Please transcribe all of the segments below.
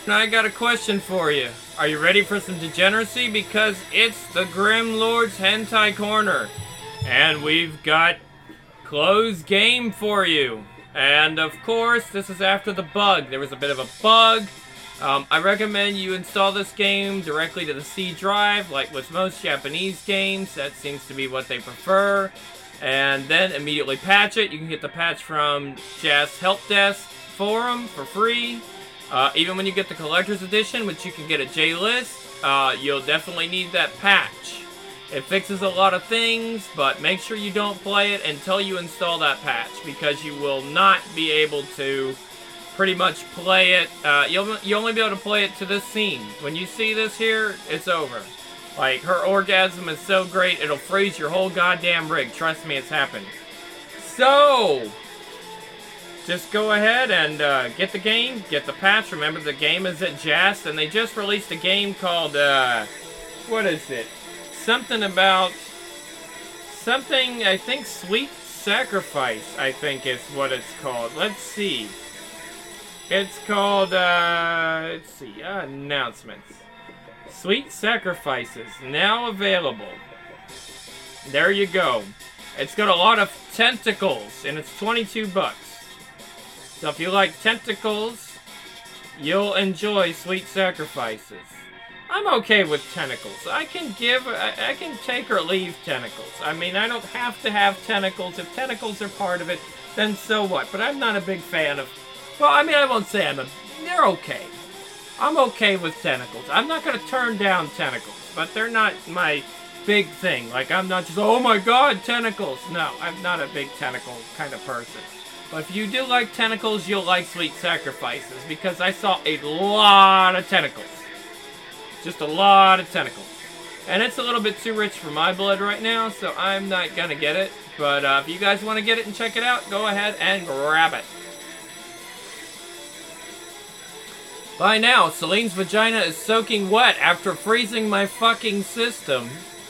I got a question for you. Are you ready for some degeneracy? Because it's the Grim Lord's Hentai Corner. And we've got closed game for you. And of course, this is after the bug. There was a bit of a bug. I recommend you install this game directly to the C drive, like with most Japanese games. That seems to be what they prefer. And then immediately patch it. You can get the patch from Jazz Help Desk forum for free. Even when you get the collector's edition, which you can get at JList, you'll definitely need that patch. It fixes a lot of things, but make sure you don't play it until you install that patch, because you will not be able to pretty much play it. You'll only be able to play it to this scene. When you see this here, it's over. Like, her orgasm is so great, it'll freeze your whole goddamn rig. Trust me, it's happened. So, just go ahead and get the game, get the patch. Remember, the game is at JAST, and they just released a game called, what is it? Something, I think, Sweet Sacrifice, I think is what it's called. Let's see. It's called, let's see, announcements. Sweet Sacrifices, now available. There you go. It's got a lot of tentacles, and it's 22 bucks. So if you like tentacles, you'll enjoy Sweet Sacrifices. I'm okay with tentacles. I can take or leave tentacles. I mean, I don't have to have tentacles. If tentacles are part of it, then so what? But I'm not a big fan of... Well, I mean, I won't say they're okay. I'm okay with tentacles. I'm not going to turn down tentacles, but they're not my big thing. Like, I'm not just, oh my god, tentacles. No, I'm not a big tentacle kind of person. But if you do like tentacles, you'll like Sweet Sacrifices, because I saw a lot of tentacles. Just a lot of tentacles. And it's a little bit too rich for my blood right now, so I'm not going to get it. But if you guys want to get it and check it out, go ahead and grab it. By now, Celine's vagina is soaking wet after freezing my fucking system,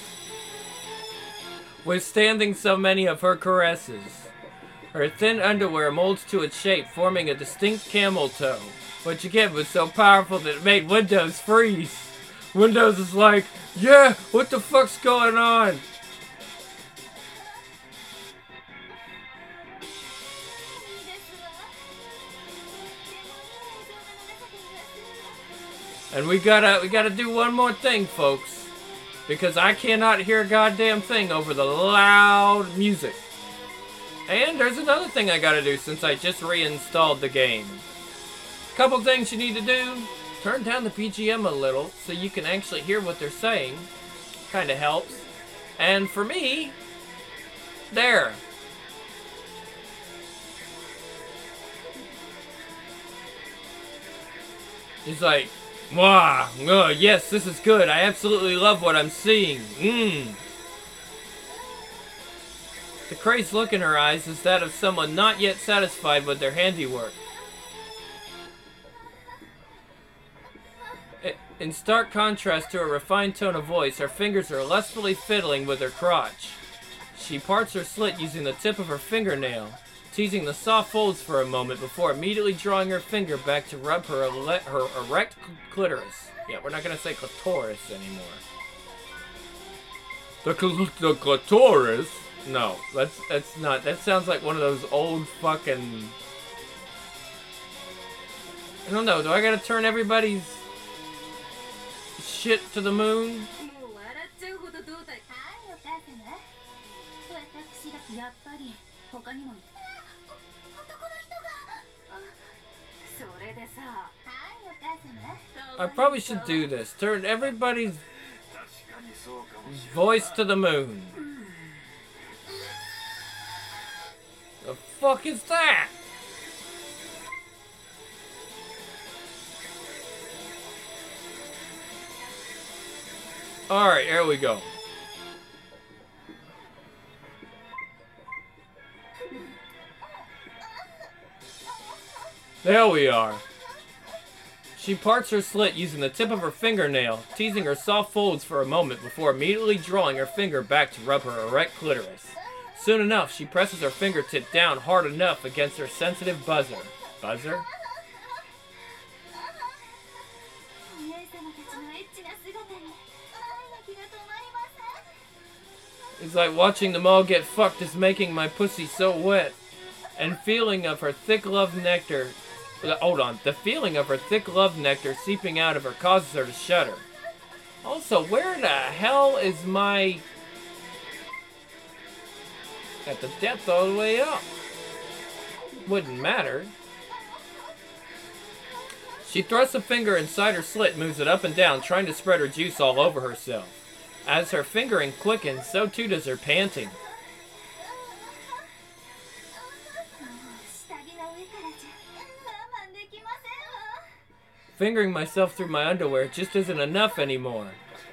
withstanding so many of her caresses. Her thin underwear molds to its shape, forming a distinct camel toe, which again was so powerful that it made Windows freeze. Windows is like, yeah, what the fuck's going on? And we gotta do one more thing, folks, because I cannot hear a goddamn thing over the loud music. And there's another thing I gotta do since I just reinstalled the game. Couple things you need to do. Turn down the BGM a little so you can actually hear what they're saying. Kinda helps. And for me, there. He's like, wow, oh, yes, this is good. I absolutely love what I'm seeing. The crazed look in her eyes is that of someone not yet satisfied with their handiwork. In stark contrast to her refined tone of voice, her fingers are lustfully fiddling with her crotch. She parts her slit using the tip of her fingernail, teasing the soft folds for a moment before immediately drawing her finger back to rub her erect clitoris. Yeah, we're not going to say clitoris anymore. The clitoris? No, that's not. That sounds like one of those old fucking... I don't know, do I gotta turn everybody's shit to the moon? I probably should do this. Turn everybody's voice to the moon. The fuck is that? Alright, here we go. There we are. She parts her slit using the tip of her fingernail, teasing her soft folds for a moment before immediately drawing her finger back to rub her erect clitoris. Soon enough, she presses her fingertip down hard enough against her sensitive buzzer. Buzzer? It's like watching them all get fucked is making my pussy so wet. And feeling of her thick love nectar... Hold on. The feeling of her thick love nectar seeping out of her causes her to shudder. Also, where the hell is my... At the depth all the way up. Wouldn't matter. She thrusts a finger inside her slit and moves it up and down, trying to spread her juice all over herself. As her fingering quickens, so too does her panting. Fingering myself through my underwear just isn't enough anymore.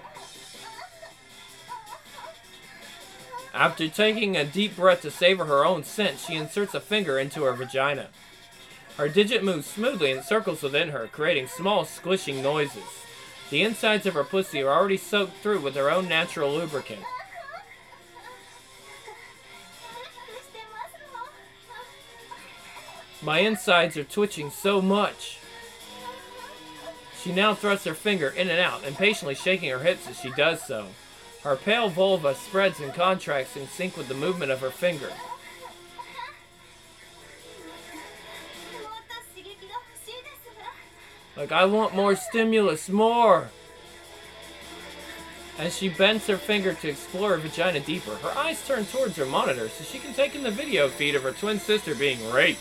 After taking a deep breath to savor her own scent, she inserts a finger into her vagina. Her digit moves smoothly in circles within her, creating small squishing noises. The insides of her pussy are already soaked through with her own natural lubricant. My insides are twitching so much. She now thrusts her finger in and out, impatiently shaking her hips as she does so. Her pale vulva spreads and contracts in sync with the movement of her finger. Like, I want more stimulus, more! As she bends her finger to explore her vagina deeper, her eyes turn towards her monitor so she can take in the video feed of her twin sister being raped.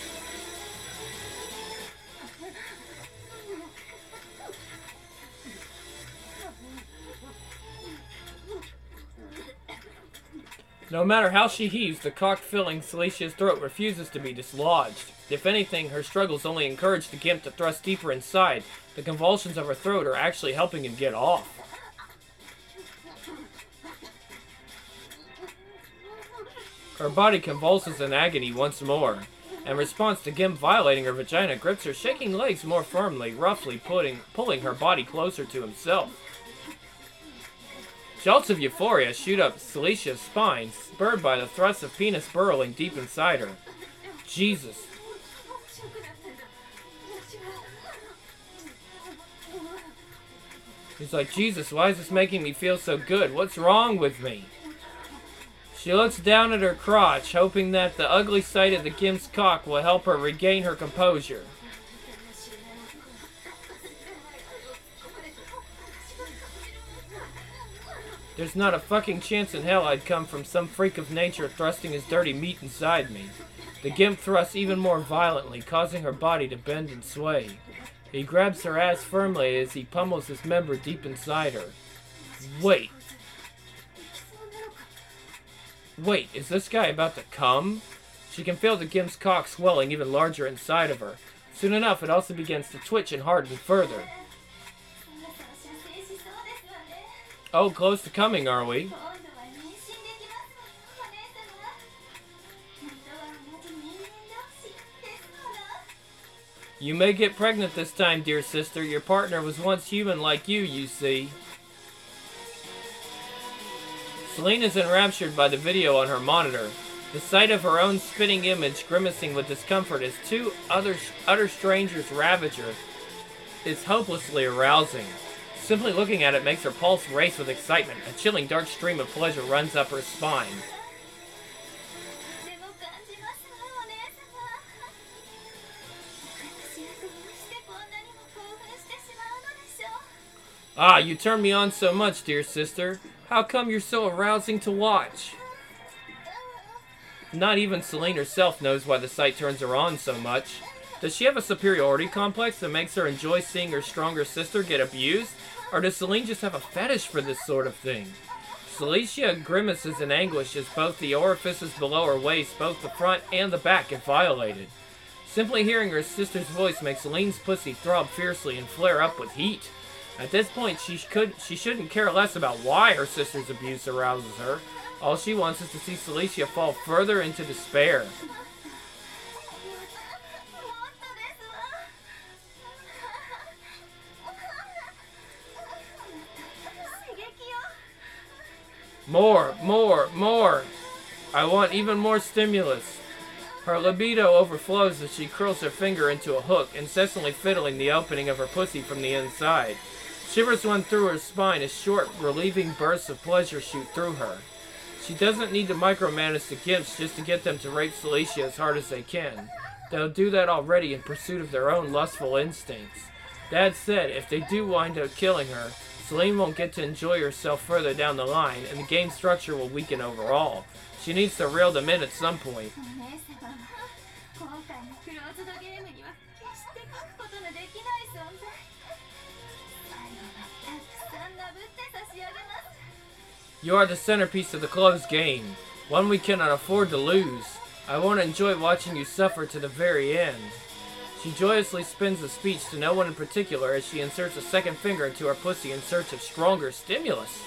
No matter how she heaves, the cock-filling Celestia's throat refuses to be dislodged. If anything, her struggles only encourage the gimp to thrust deeper inside. The convulsions of her throat are actually helping him get off. Her body convulses in agony once more. In response to Gimp violating her vagina, grips her shaking legs more firmly, roughly pulling her body closer to himself. Jolts of euphoria shoot up Celestia's spine, spurred by the thrust of penis burrowing deep inside her. Jesus. He's like, Jesus, why is this making me feel so good? What's wrong with me? She looks down at her crotch, hoping that the ugly sight of the gimp's cock will help her regain her composure. There's not a fucking chance in hell I'd come from some freak of nature thrusting his dirty meat inside me. The gimp thrusts even more violently, causing her body to bend and sway. He grabs her ass firmly as he pummels his member deep inside her. Wait, is this guy about to come? She can feel the gimp's cock swelling even larger inside of her. Soon enough, it also begins to twitch and harden further. Oh, close to coming, are we? You may get pregnant this time, dear sister. Your partner was once human like you see. Celine is enraptured by the video on her monitor. The sight of her own spitting image grimacing with discomfort as two utter strangers ravage her is hopelessly arousing. Simply looking at it makes her pulse race with excitement. A chilling dark stream of pleasure runs up her spine. Ah, you turn me on so much, dear sister. How come you're so arousing to watch? Not even Celine herself knows why the sight turns her on so much. Does she have a superiority complex that makes her enjoy seeing her stronger sister get abused? Or does Celine just have a fetish for this sort of thing? Celestia grimaces in anguish as both the orifices below her waist, both the front and the back, get violated. Simply hearing her sister's voice makes Celine's pussy throb fiercely and flare up with heat. At this point, she shouldn't care less about why her sister's abuse arouses her. All she wants is to see Celestia fall further into despair. More, more, more! I want even more stimulus. Her libido overflows as she curls her finger into a hook, incessantly fiddling the opening of her pussy from the inside. Shivers run through her spine as short, relieving bursts of pleasure shoot through her. She doesn't need to micromanage the gimps just to get them to rape Celicia as hard as they can. They'll do that already in pursuit of their own lustful instincts. That said, if they do wind up killing her, Celine won't get to enjoy herself further down the line, and the game structure will weaken overall. She needs to reel them in at some point. You are the centerpiece of the closed game, one we cannot afford to lose. I want to enjoy watching you suffer to the very end. She joyously spins the speech to no one in particular as she inserts a second finger into her pussy in search of stronger stimulus.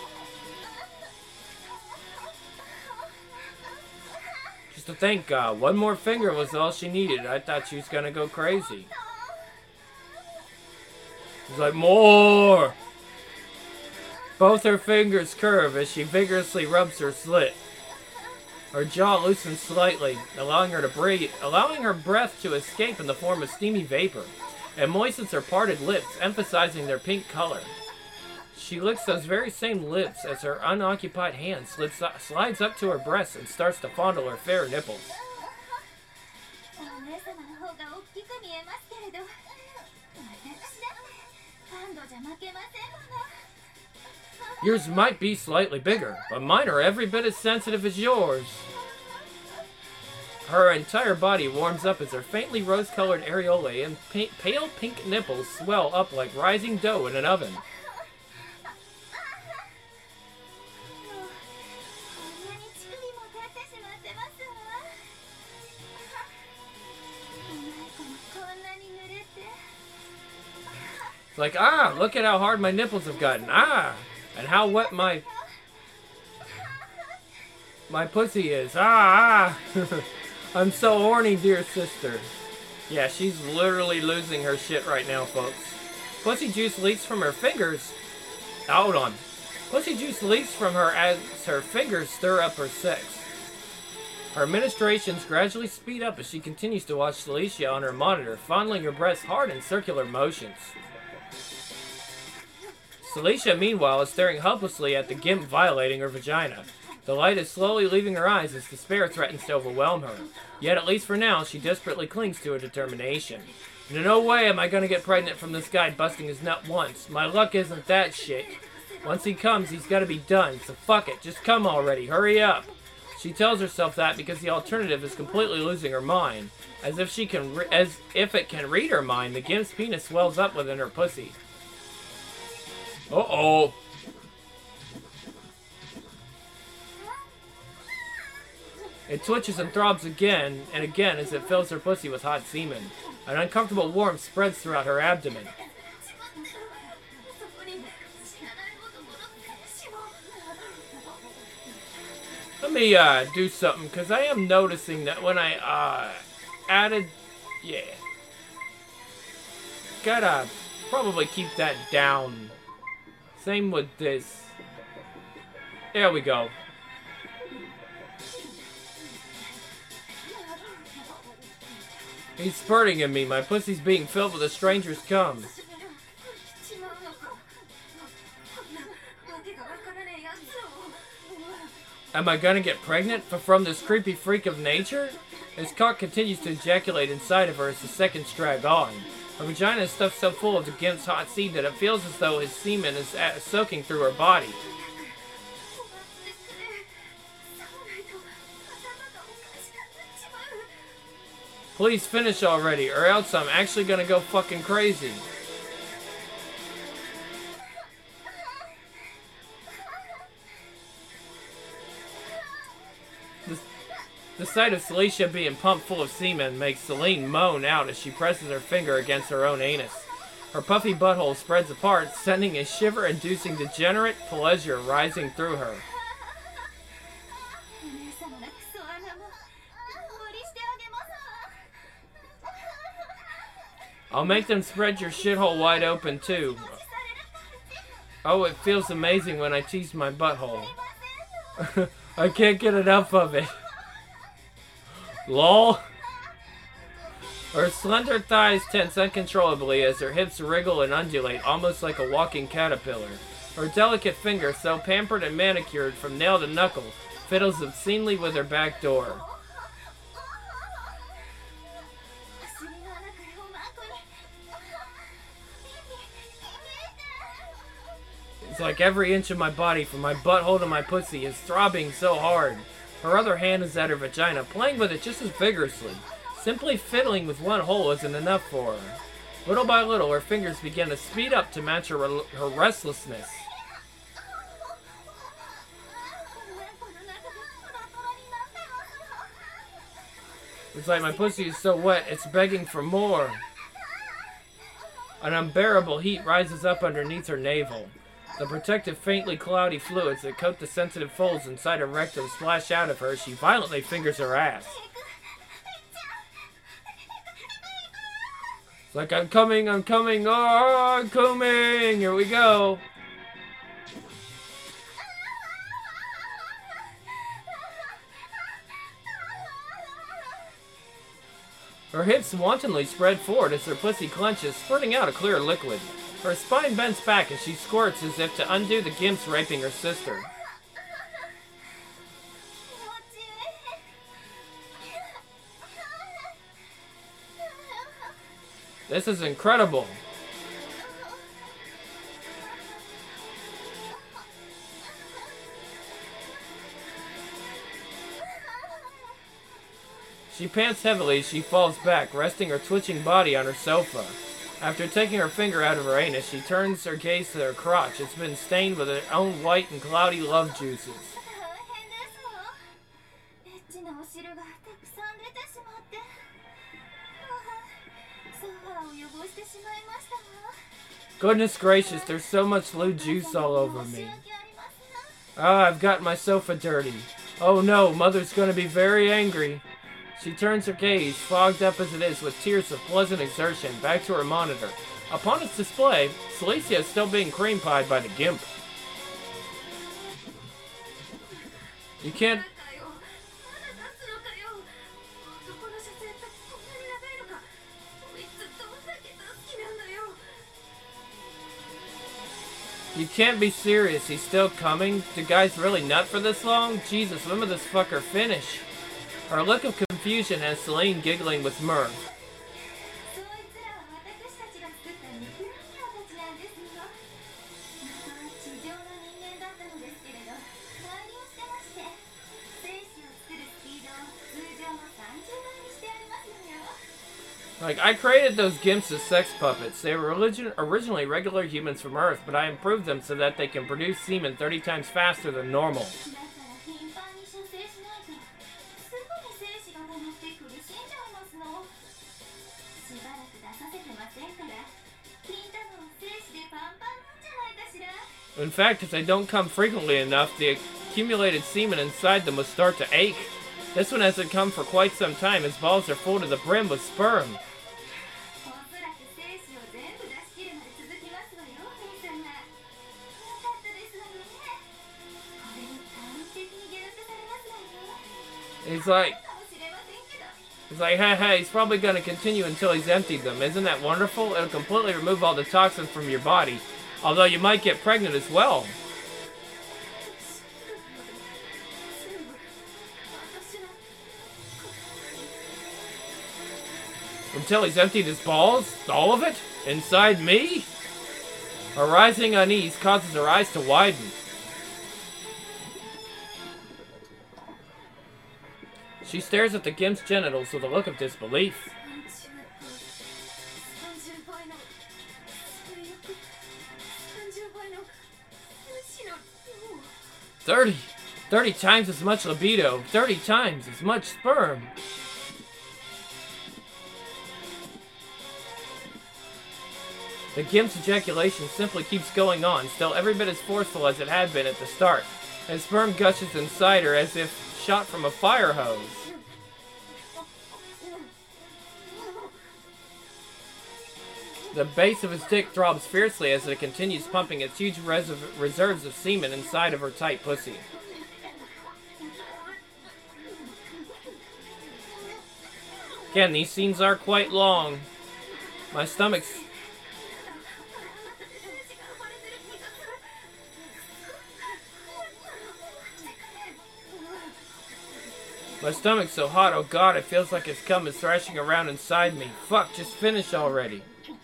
Just to thank God, one more finger was all she needed. I thought she was gonna go crazy. She's like, more! Both her fingers curve as she vigorously rubs her slit. Her jaw loosens slightly, allowing her breath to escape in the form of steamy vapor. It moistens her parted lips, emphasizing their pink color. She licks those very same lips as her unoccupied hand slides up to her breasts and starts to fondle her fair nipples. Yours might be slightly bigger, but mine are every bit as sensitive as yours. Her entire body warms up as her faintly rose-colored areolae and pale pink nipples swell up like rising dough in an oven. It's like, ah, look at how hard my nipples have gotten. Ah! And how wet my pussy is. Ah! I'm so horny, dear sister. Yeah, she's literally losing her shit right now, folks. Pussy juice leaks from her fingers. Hold on. Pussy juice leaks from her as her fingers stir up her sex. Her ministrations gradually speed up as she continues to watch Celicia on her monitor, fondling her breasts hard in circular motions. Celicia, meanwhile, is staring helplessly at the gimp violating her vagina. The light is slowly leaving her eyes as despair threatens to overwhelm her. Yet, at least for now, she desperately clings to her determination. No way am I gonna get pregnant from this guy busting his nut once. My luck isn't that shit. Once he comes, he's gotta be done, so fuck it, just come already, hurry up. She tells herself that because the alternative is completely losing her mind. As if it can read her mind, the gimp's penis swells up within her pussy. Uh-oh. It twitches and throbs again and again as it fills her pussy with hot semen. An uncomfortable warmth spreads throughout her abdomen. Let me do something, because I am noticing that when I added... Yeah. Gotta probably keep that down. Same with this. There we go. He's spurting at me. My pussy's being filled with a stranger's cum. Am I gonna get pregnant from this creepy freak of nature? His cock continues to ejaculate inside of her as the seconds drag on. Her vagina is stuffed so full of the gimp's hot seed that it feels as though his semen is soaking through her body. Please finish already, or else I'm actually gonna go fucking crazy. The sight of Celicia being pumped full of semen makes Celine moan out as she presses her finger against her own anus. Her puffy butthole spreads apart, sending a shiver-inducing degenerate pleasure rising through her. I'll make them spread your shithole wide open, too. Oh, it feels amazing when I tease my butthole. I can't get enough of it. LOL. Her slender thighs tense uncontrollably as her hips wriggle and undulate, almost like a walking caterpillar. Her delicate fingers, so pampered and manicured from nail to knuckle, fiddles obscenely with her back door. It's like every inch of my body, from my butthole to my pussy, is throbbing so hard. Her other hand is at her vagina, playing with it just as vigorously. Simply fiddling with one hole isn't enough for her. Little by little, her fingers begin to speed up to match her restlessness. It's like my pussy is so wet, it's begging for more. An unbearable heat rises up underneath her navel. The protective, faintly cloudy fluids that coat the sensitive folds inside her rectum splash out of her as she violently fingers her ass. It's like, I'm coming, oh, I'm coming, here we go. Her hips wantonly spread forward as her pussy clenches, spurting out a clear liquid. Her spine bends back as she squirts as if to undo the gimps raping her sister. This is incredible. She pants heavily as she falls back, resting her twitching body on her sofa. After taking her finger out of her anus, she turns her gaze to her crotch. It's been stained with her own white and cloudy love juices. Goodness gracious, there's so much lewd juice all over me. Ah, I've got my sofa dirty. Oh no, Mother's gonna be very angry. She turns her gaze, fogged up as it is with tears of pleasant exertion, back to her monitor. Upon its display, Celicia is still being cream-pied by the gimp. You can't... You can't be serious, he's still coming? Do guys really nut for this long? Jesus, when will this fucker finish? Her look of confusion has Selene giggling with mirth. Like, I created those gimps as sex puppets. They were originally regular humans from Earth, but I improved them so that they can produce semen 30 times faster than normal. In fact, if they don't come frequently enough, the accumulated semen inside them will start to ache. This one hasn't come for quite some time. His balls are full to the brim with sperm. He's like, hey, he's probably going to continue until he's emptied them. Isn't that wonderful? It'll completely remove all the toxins from your body. Although you might get pregnant as well. Until he's emptied his balls? All of it? Inside me? A rising unease causes her eyes to widen. She stares at the gimp's genitals with a look of disbelief. 30 times as much libido. 30 times as much sperm. The gimp's ejaculation simply keeps going on, still every bit as forceful as it had been at the start, and sperm gushes inside her as if shot from a fire hose. The base of his dick throbs fiercely as it continues pumping its huge reserves of semen inside of her tight pussy. Again, these scenes are quite long. My stomach's... My stomach's so hot, oh god, it feels like its cum is thrashing around inside me. Fuck, just finish already.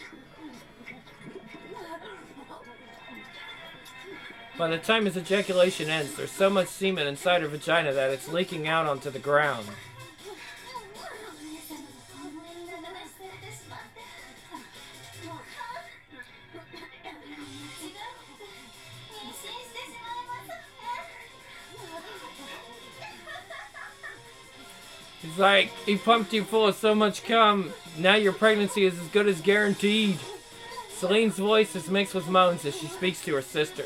By the time his ejaculation ends, there's so much semen inside her vagina that it's leaking out onto the ground. He's like, he pumped you full of so much cum, now your pregnancy is as good as guaranteed. Celine's voice is mixed with moans as she speaks to her sister.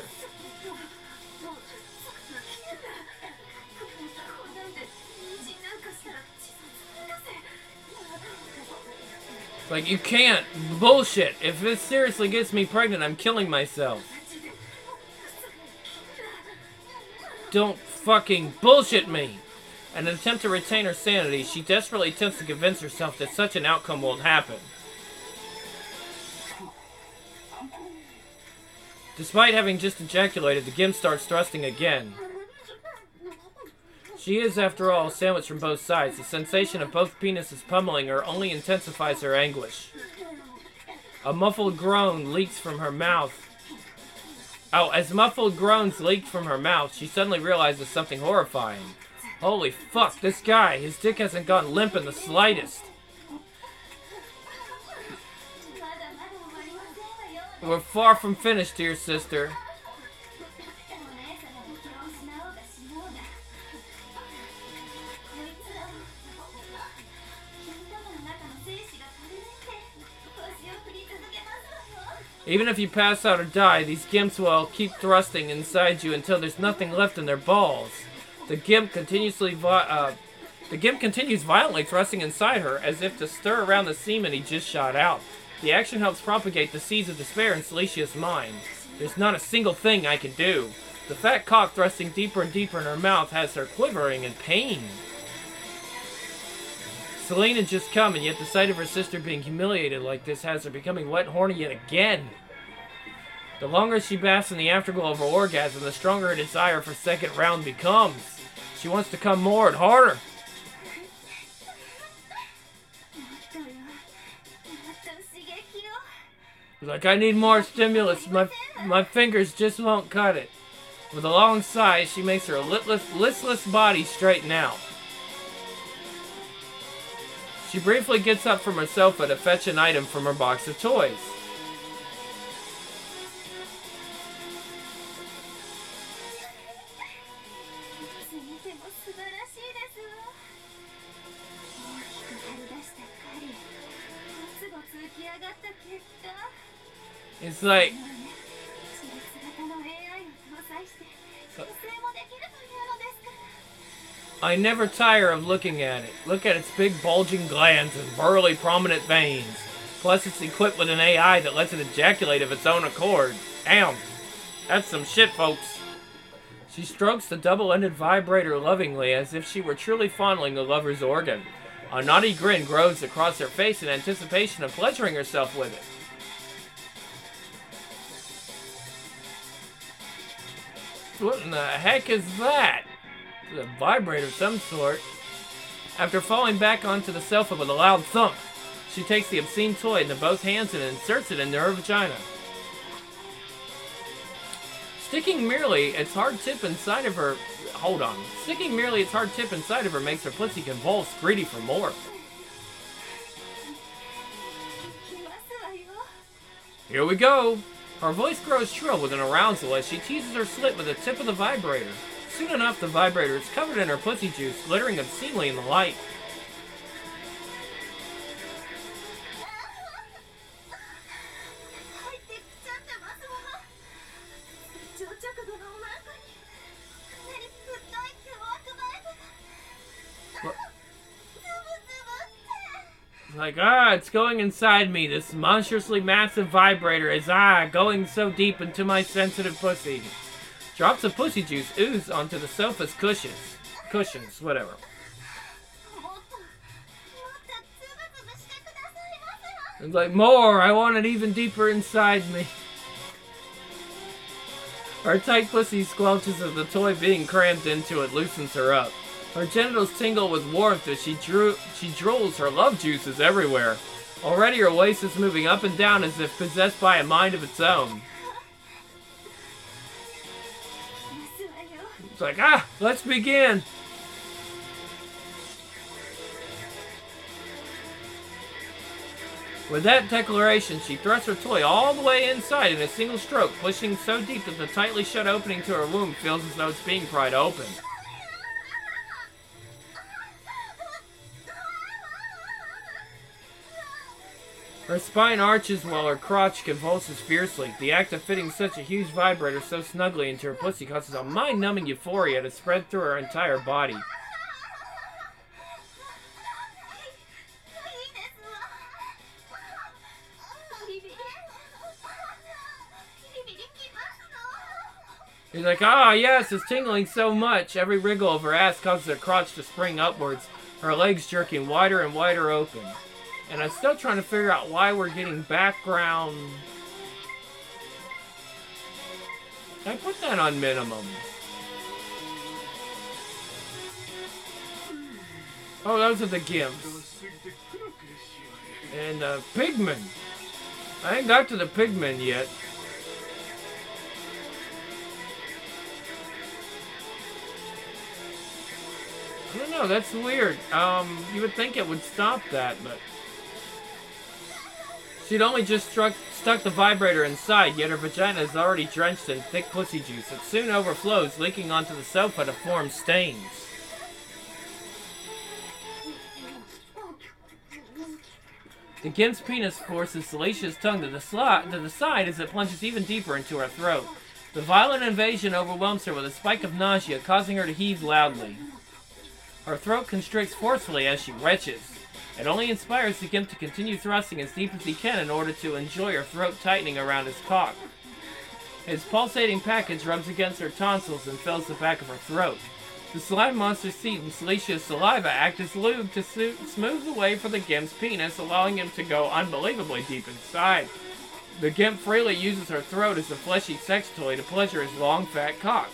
Like, you can't. Bullshit. If this seriously gets me pregnant, I'm killing myself. Don't fucking bullshit me. In an attempt to retain her sanity, she desperately attempts to convince herself that such an outcome won't happen. Despite having just ejaculated, the gimp starts thrusting again. She is, after all, sandwiched from both sides. The sensation of both penises pummeling her only intensifies her anguish. A muffled groan leaks from her mouth. Oh, as muffled groans leak from her mouth, she suddenly realizes something horrifying. Holy fuck, this guy, his dick hasn't gone limp in the slightest. We're far from finished, dear sister. Even if you pass out or die, these gimps will keep thrusting inside you until there's nothing left in their balls. The gimp continues violently thrusting inside her, as if to stir around the semen he just shot out. The action helps propagate the seeds of despair in Celicia's mind. There's not a single thing I can do. The fat cock thrusting deeper and deeper in her mouth has her quivering in pain. Celine had just come, and yet the sight of her sister being humiliated like this has her becoming wet and horny yet again. The longer she basks in the afterglow of her orgasm, the stronger her desire for second round becomes. She wants to come more and harder. Like, I need more stimulus. My fingers just won't cut it. With a long sigh, she makes her listless body straighten out. She briefly gets up from her sofa to fetch an item from her box of toys. It's like... I never tire of looking at it. Look at its big bulging glands and burly prominent veins. Plus it's equipped with an AI that lets it ejaculate of its own accord. Damn. That's some shit, folks. She strokes the double-ended vibrator lovingly as if she were truly fondling a lover's organ. A naughty grin grows across her face in anticipation of pleasuring herself with it. What in the heck is that? It's a vibrator of some sort. After falling back onto the sofa with a loud thump, she takes the obscene toy into both hands and inserts it into her vagina. Sticking merely its hard tip inside of her... Hold on. Sticking merely its hard tip inside of her makes her pussy convulse, greedy for more. Here we go. Her voice grows shrill with an arousal as she teases her slit with the tip of the vibrator. Soon enough, the vibrator is covered in her pussy juice, glittering obscenely in the light. Like, it's going inside me. This monstrously massive vibrator is, going so deep into my sensitive pussy. Drops of pussy juice ooze onto the sofa's cushions, whatever. It's like, more! I want it even deeper inside me. Her tight pussy squelches as the toy being crammed into it loosens her up. Her genitals tingle with warmth as she drools her love juices everywhere. Already her waist is moving up and down as if possessed by a mind of its own. It's like, let's begin! With that declaration, she thrusts her toy all the way inside in a single stroke, pushing so deep that the tightly shut opening to her womb feels as though it's being pried open. Her spine arches while her crotch convulses fiercely. The act of fitting such a huge vibrator so snugly into her pussy causes a mind-numbing euphoria to spread through her entire body. He's like, yes, it's tingling so much. Every wriggle of her ass causes her crotch to spring upwards, her legs jerking wider and wider open. And I'm still trying to figure out why we're getting background. I put that on minimum. Oh, those are the Gimps. And Pigmen. I ain't got to the Pigmen yet. I don't know, that's weird. You would think it would stop that, but... She'd only just stuck the vibrator inside, yet her vagina is already drenched in thick pussy juice. It soon overflows, leaking onto the sofa to form stains. The Gimp's penis forces Celestia's tongue to the side as it plunges even deeper into her throat. The violent invasion overwhelms her with a spike of nausea, causing her to heave loudly. Her throat constricts forcefully as she retches. It only inspires the Gimp to continue thrusting as deep as he can in order to enjoy her throat tightening around his cock. His pulsating package rubs against her tonsils and fills the back of her throat. The slime monster's seed and Celestia's saliva act as lube to smooth the way for the Gimp's penis, allowing him to go unbelievably deep inside. The Gimp freely uses her throat as a fleshy sex toy to pleasure his long, fat cock.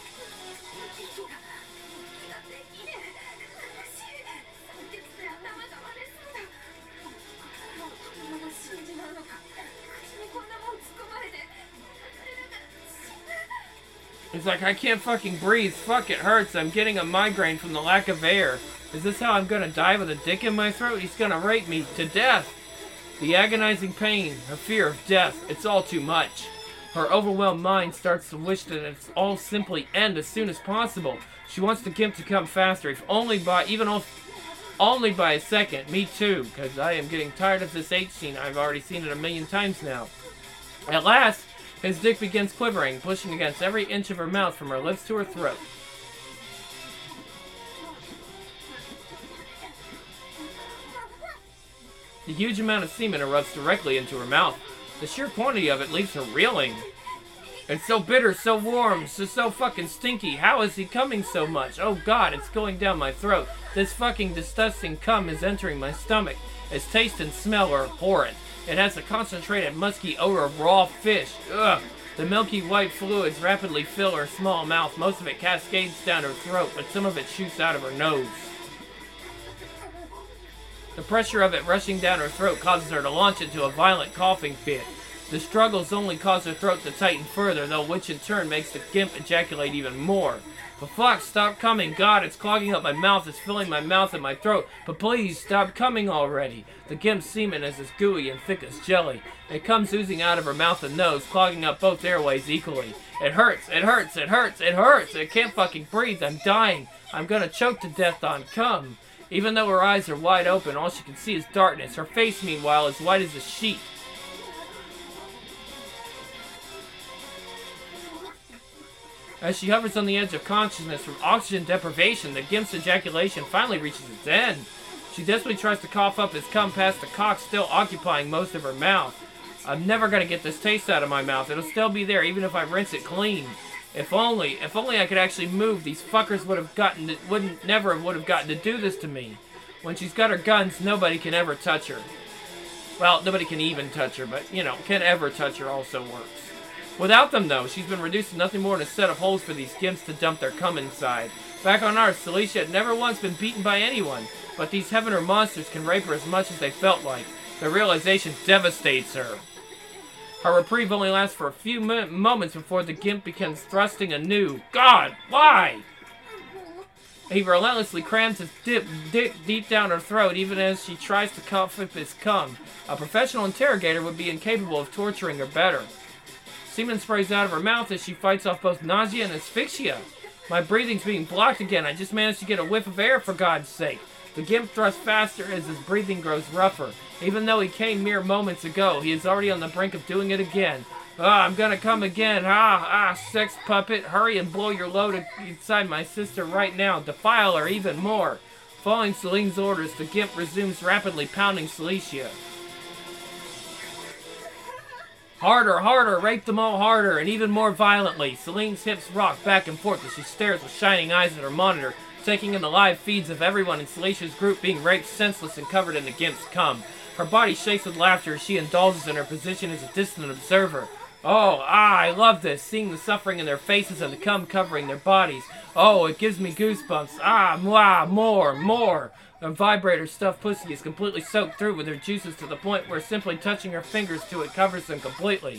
He's like, I can't fucking breathe. Fuck, it hurts. I'm getting a migraine from the lack of air. Is this how I'm gonna die with a dick in my throat? He's gonna rape me to death. The agonizing pain, her fear of death, it's all too much. Her overwhelmed mind starts to wish that it's all simply end as soon as possible. She wants the Gimp to come faster, if only by a second. Me too, because I am getting tired of this H scene. I've already seen it a million times now. At last, his dick begins quivering, pushing against every inch of her mouth from her lips to her throat. The huge amount of semen erupts directly into her mouth. The sheer quantity of it leaves her reeling. It's so bitter, so warm, so fucking stinky. How is he coming so much? Oh god, it's going down my throat. This fucking disgusting cum is entering my stomach. Its taste and smell are abhorrent. It has a concentrated, musky odor of raw fish. Ugh. The milky white fluids rapidly fill her small mouth. Most of it cascades down her throat, but some of it shoots out of her nose. The pressure of it rushing down her throat causes her to launch into a violent coughing fit. The struggles only cause her throat to tighten further, though, which in turn makes the Gimp ejaculate even more. But fuck, stop coming. God, it's clogging up my mouth. It's filling my mouth and my throat. But please, stop coming already. The Gimp's semen is as gooey and thick as jelly. It comes oozing out of her mouth and nose, clogging up both airways equally. It hurts, it hurts, it hurts, it hurts. I can't fucking breathe. I'm dying. I'm gonna choke to death on cum. Even though her eyes are wide open, all she can see is darkness. Her face, meanwhile, is white as a sheet. As she hovers on the edge of consciousness from oxygen deprivation, the Gimp's ejaculation finally reaches its end. She desperately tries to cough up his cum past the cock still occupying most of her mouth. I'm never gonna get this taste out of my mouth. It'll still be there even if I rinse it clean. If only I could actually move, these fuckers would have gotten to do this to me. When she's got her guns, nobody can ever touch her. Well, nobody can even touch her, but, you know, can ever touch her also works. Without them, though, she's been reduced to nothing more than a set of holes for these gimps to dump their cum inside. Back on Earth, Celicia had never once been beaten by anyone, but these heaven or monsters can rape her as much as they felt like. The realization devastates her. Her reprieve only lasts for a few moments before the gimp begins thrusting anew. God, why? He relentlessly crams his dick deep down her throat even as she tries to cough up his cum. A professional interrogator would be incapable of torturing her better. Semen sprays out of her mouth as she fights off both nausea and asphyxia. My breathing's being blocked again. I just managed to get a whiff of air, for God's sake. The gimp thrusts faster as his breathing grows rougher. Even though he came mere moments ago, he is already on the brink of doing it again. I'm gonna come again. Sex puppet. Hurry and blow your load inside my sister right now. Defile her even more. Following Celine's orders, the gimp resumes rapidly pounding Celicia. Harder, harder, rape them all harder, and even more violently. Celine's hips rock back and forth as she stares with shining eyes at her monitor, taking in the live feeds of everyone in Celicia's group being raped senseless and covered in the gimp's cum. Her body shakes with laughter as she indulges in her position as a distant observer. I love this, seeing the suffering in their faces and the cum covering their bodies. It gives me goosebumps. More. Her vibrator-stuffed pussy is completely soaked through with her juices to the point where simply touching her fingers to it covers them completely.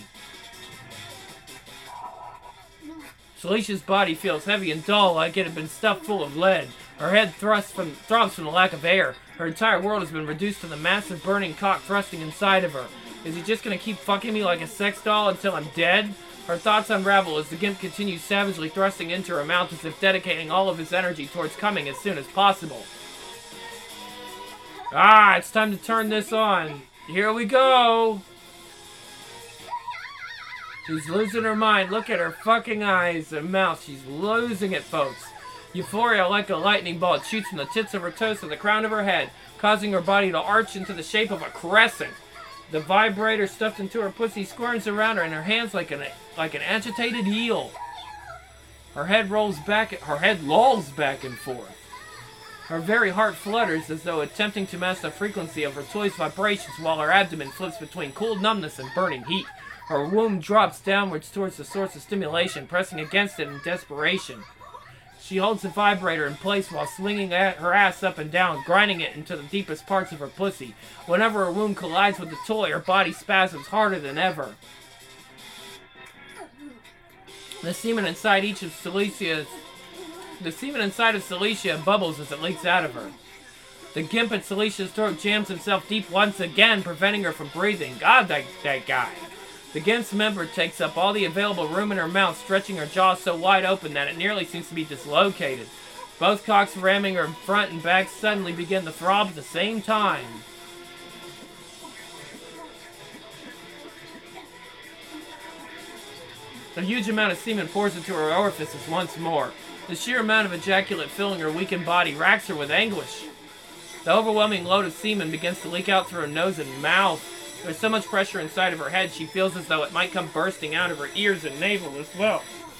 Celicia's body feels heavy and dull, like it had been stuffed full of lead. Her head throbs from the lack of air. Her entire world has been reduced to the massive burning cock thrusting inside of her. Is he just gonna keep fucking me like a sex doll until I'm dead? Her thoughts unravel as the gimp continues savagely thrusting into her mouth as if dedicating all of his energy towards coming as soon as possible. It's time to turn this on. Here we go. She's losing her mind. Look at her fucking eyes and mouth. She's losing it, folks. Euphoria, like a lightning bolt, shoots from the tips of her toes to the crown of her head, causing her body to arch into the shape of a crescent. The vibrator stuffed into her pussy squirms around her in her hands like an agitated eel. Her head lolls back and forth. Her very heart flutters as though attempting to match the frequency of her toy's vibrations while her abdomen flips between cool numbness and burning heat. Her womb drops downwards towards the source of stimulation, pressing against it in desperation. She holds the vibrator in place while swinging her ass up and down, grinding it into the deepest parts of her pussy. Whenever her womb collides with the toy, her body spasms harder than ever. The semen inside of Celicia bubbles as it leaks out of her. The gimp at Celicia's throat jams himself deep once again, preventing her from breathing. God, that guy. The gimp's member takes up all the available room in her mouth, stretching her jaw so wide open that it nearly seems to be dislocated. Both cocks ramming her front and back suddenly begin to throb at the same time. A huge amount of semen pours into her orifices once more. The sheer amount of ejaculate filling her weakened body racks her with anguish. The overwhelming load of semen begins to leak out through her nose and mouth. There's so much pressure inside of her head, she feels as though it might come bursting out of her ears and navel as well.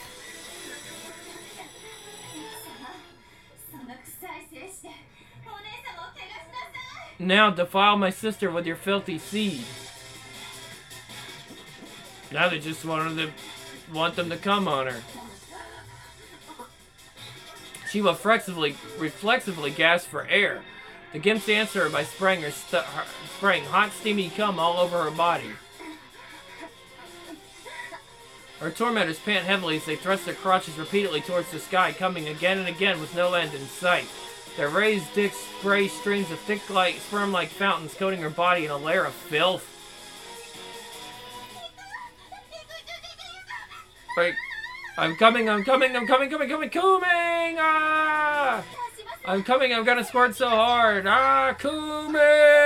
Now defile my sister with your filthy seed. Now they just want them to come on her. She will reflexively gasp for air. The gimps answer her by spraying hot, steamy cum all over her body. Her tormentors pant heavily as they thrust their crotches repeatedly towards the sky, coming again and again with no end in sight. Their raised dicks spray streams of thick, sperm-like fountains, coating her body in a layer of filth. Wait, I'm coming! Ah! I'm coming, I'm gonna squirt so hard! Coming!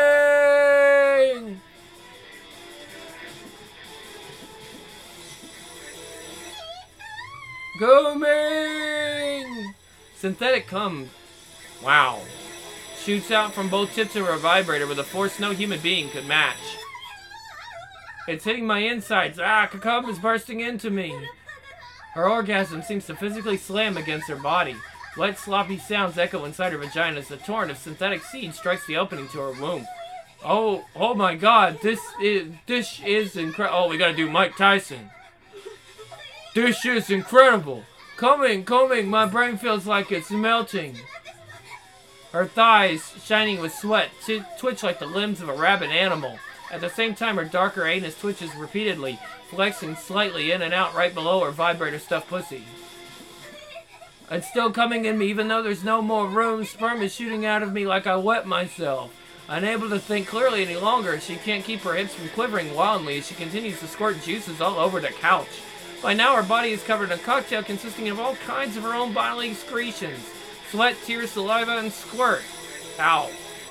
Coming! Synthetic cum. Wow. Shoots out from both tips of her vibrator with a force no human being could match. It's hitting my insides. Cum is bursting into me. Her orgasm seems to physically slam against her body. Wet, sloppy sounds echo inside her vagina as the torrent of synthetic seed strikes the opening to her womb. Oh my God, this is incredible. Oh, we gotta do Mike Tyson. This is incredible. Coming, my brain feels like it's melting. Her thighs, shining with sweat, twitch like the limbs of a rabid animal. At the same time, her darker anus twitches repeatedly, flexing slightly in and out right below her vibrator stuffed pussy. It's still coming in me even though there's no more room. Sperm is shooting out of me like I wet myself. Unable to think clearly any longer, she can't keep her hips from quivering wildly as she continues to squirt juices all over the couch. By now, her body is covered in a cocktail consisting of all kinds of her own bodily excretions. Sweat, tears, saliva, and squirt. Ow.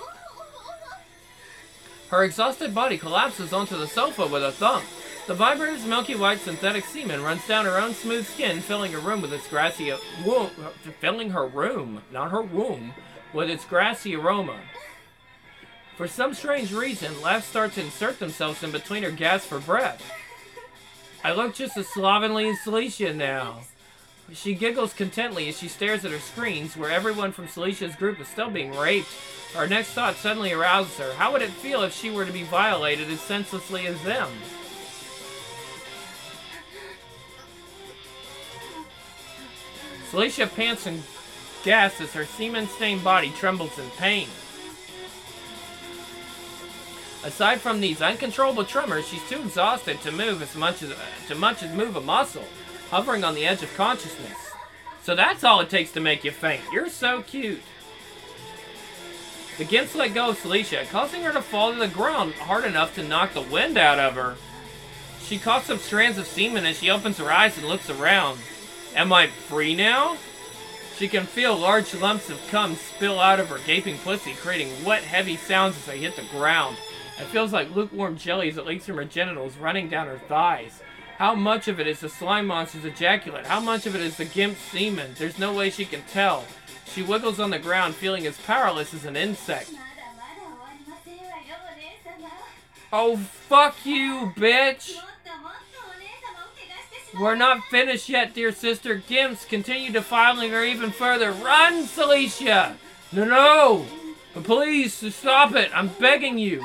Her exhausted body collapses onto the sofa with a thump. The vibrator's milky white synthetic semen runs down her own smooth skin, filling her room with its grassy filling her room, not her womb, with its grassy aroma. For some strange reason, laughs start to insert themselves in between her gasps for breath. I look just as slovenly as Celicia now. She giggles contentedly as she stares at her screens, where everyone from Celicia's group is still being raped. Her next thought suddenly arouses her. How would it feel if she were to be violated as senselessly as them? Celicia pants and gasps as her semen-stained body trembles in pain. Aside from these uncontrollable tremors, she's too exhausted to move as much as move a muscle, hovering on the edge of consciousness. So that's all it takes to make you faint. You're so cute. The Gimps let go of Celicia, causing her to fall to the ground hard enough to knock the wind out of her. She coughs up strands of semen as she opens her eyes and looks around. Am I free now? She can feel large lumps of cum spill out of her gaping pussy, creating wet, heavy sounds as they hit the ground. It feels like lukewarm jelly as it leaks from her genitals, running down her thighs. How much of it is the slime monster's ejaculate? How much of it is the Gimp's semen? There's no way she can tell. She wiggles on the ground, feeling as powerless as an insect. Oh, fuck you, bitch! We're not finished yet, dear sister. Gimps continue defiling her even further. Run, Celicia! No! Please, stop it! I'm begging you!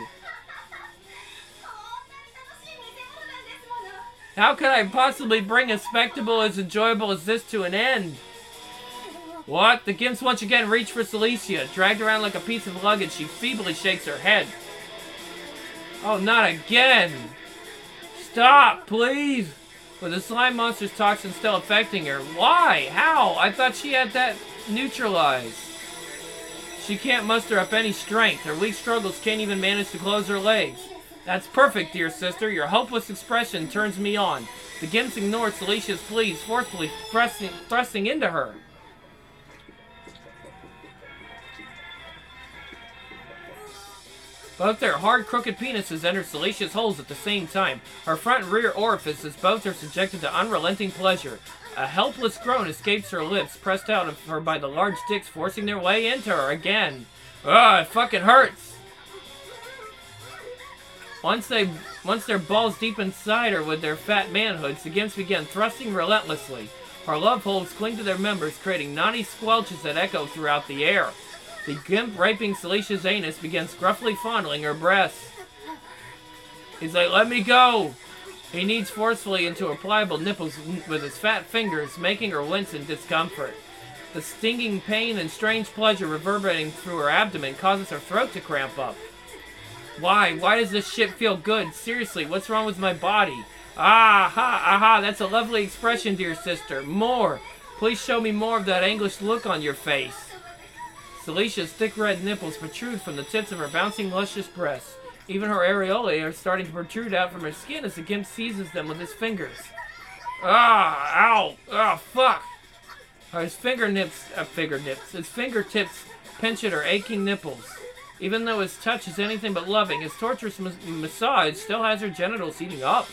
How could I possibly bring a spectacle as enjoyable as this to an end? What? The Gimps once again reach for Celicia. Dragged around like a piece of luggage, she feebly shakes her head. Oh, not again! Stop, please! With the slime monster's toxin still affecting her. Why? How? I thought she had that neutralized. She can't muster up any strength. Her weak struggles can't even manage to close her legs. That's perfect, dear sister. Your hopeless expression turns me on. The Gimps ignore Celicia's pleas, forcefully thrusting into her. Both their hard, crooked penises enter Celicia's holes at the same time. Her front and rear orifices both are subjected to unrelenting pleasure. A helpless groan escapes her lips, pressed out of her by the large dicks forcing their way into her again. Ugh, it fucking hurts! Once they're balls deep inside her with their fat manhoods, the Gimps begin thrusting relentlessly. Her love holes cling to their members, creating naughty squelches that echo throughout the air. The Gimp raping Celicia's anus begins gruffly fondling her breasts. He's like, let me go! He kneads forcefully into her pliable nipples with his fat fingers, making her wince in discomfort. The stinging pain and strange pleasure reverberating through her abdomen causes her throat to cramp up. Why? Why does this shit feel good? Seriously, what's wrong with my body? Aha, that's a lovely expression, dear sister. More! Please show me more of that anguished look on your face. Celicia's thick red nipples protrude from the tips of her bouncing, luscious breasts. Even her areolae are starting to protrude out from her skin as the Gimp seizes them with his fingers. Ow! Fuck! His fingertips pinch at her aching nipples. Even though his touch is anything but loving, his torturous massage still has her genitals heating up.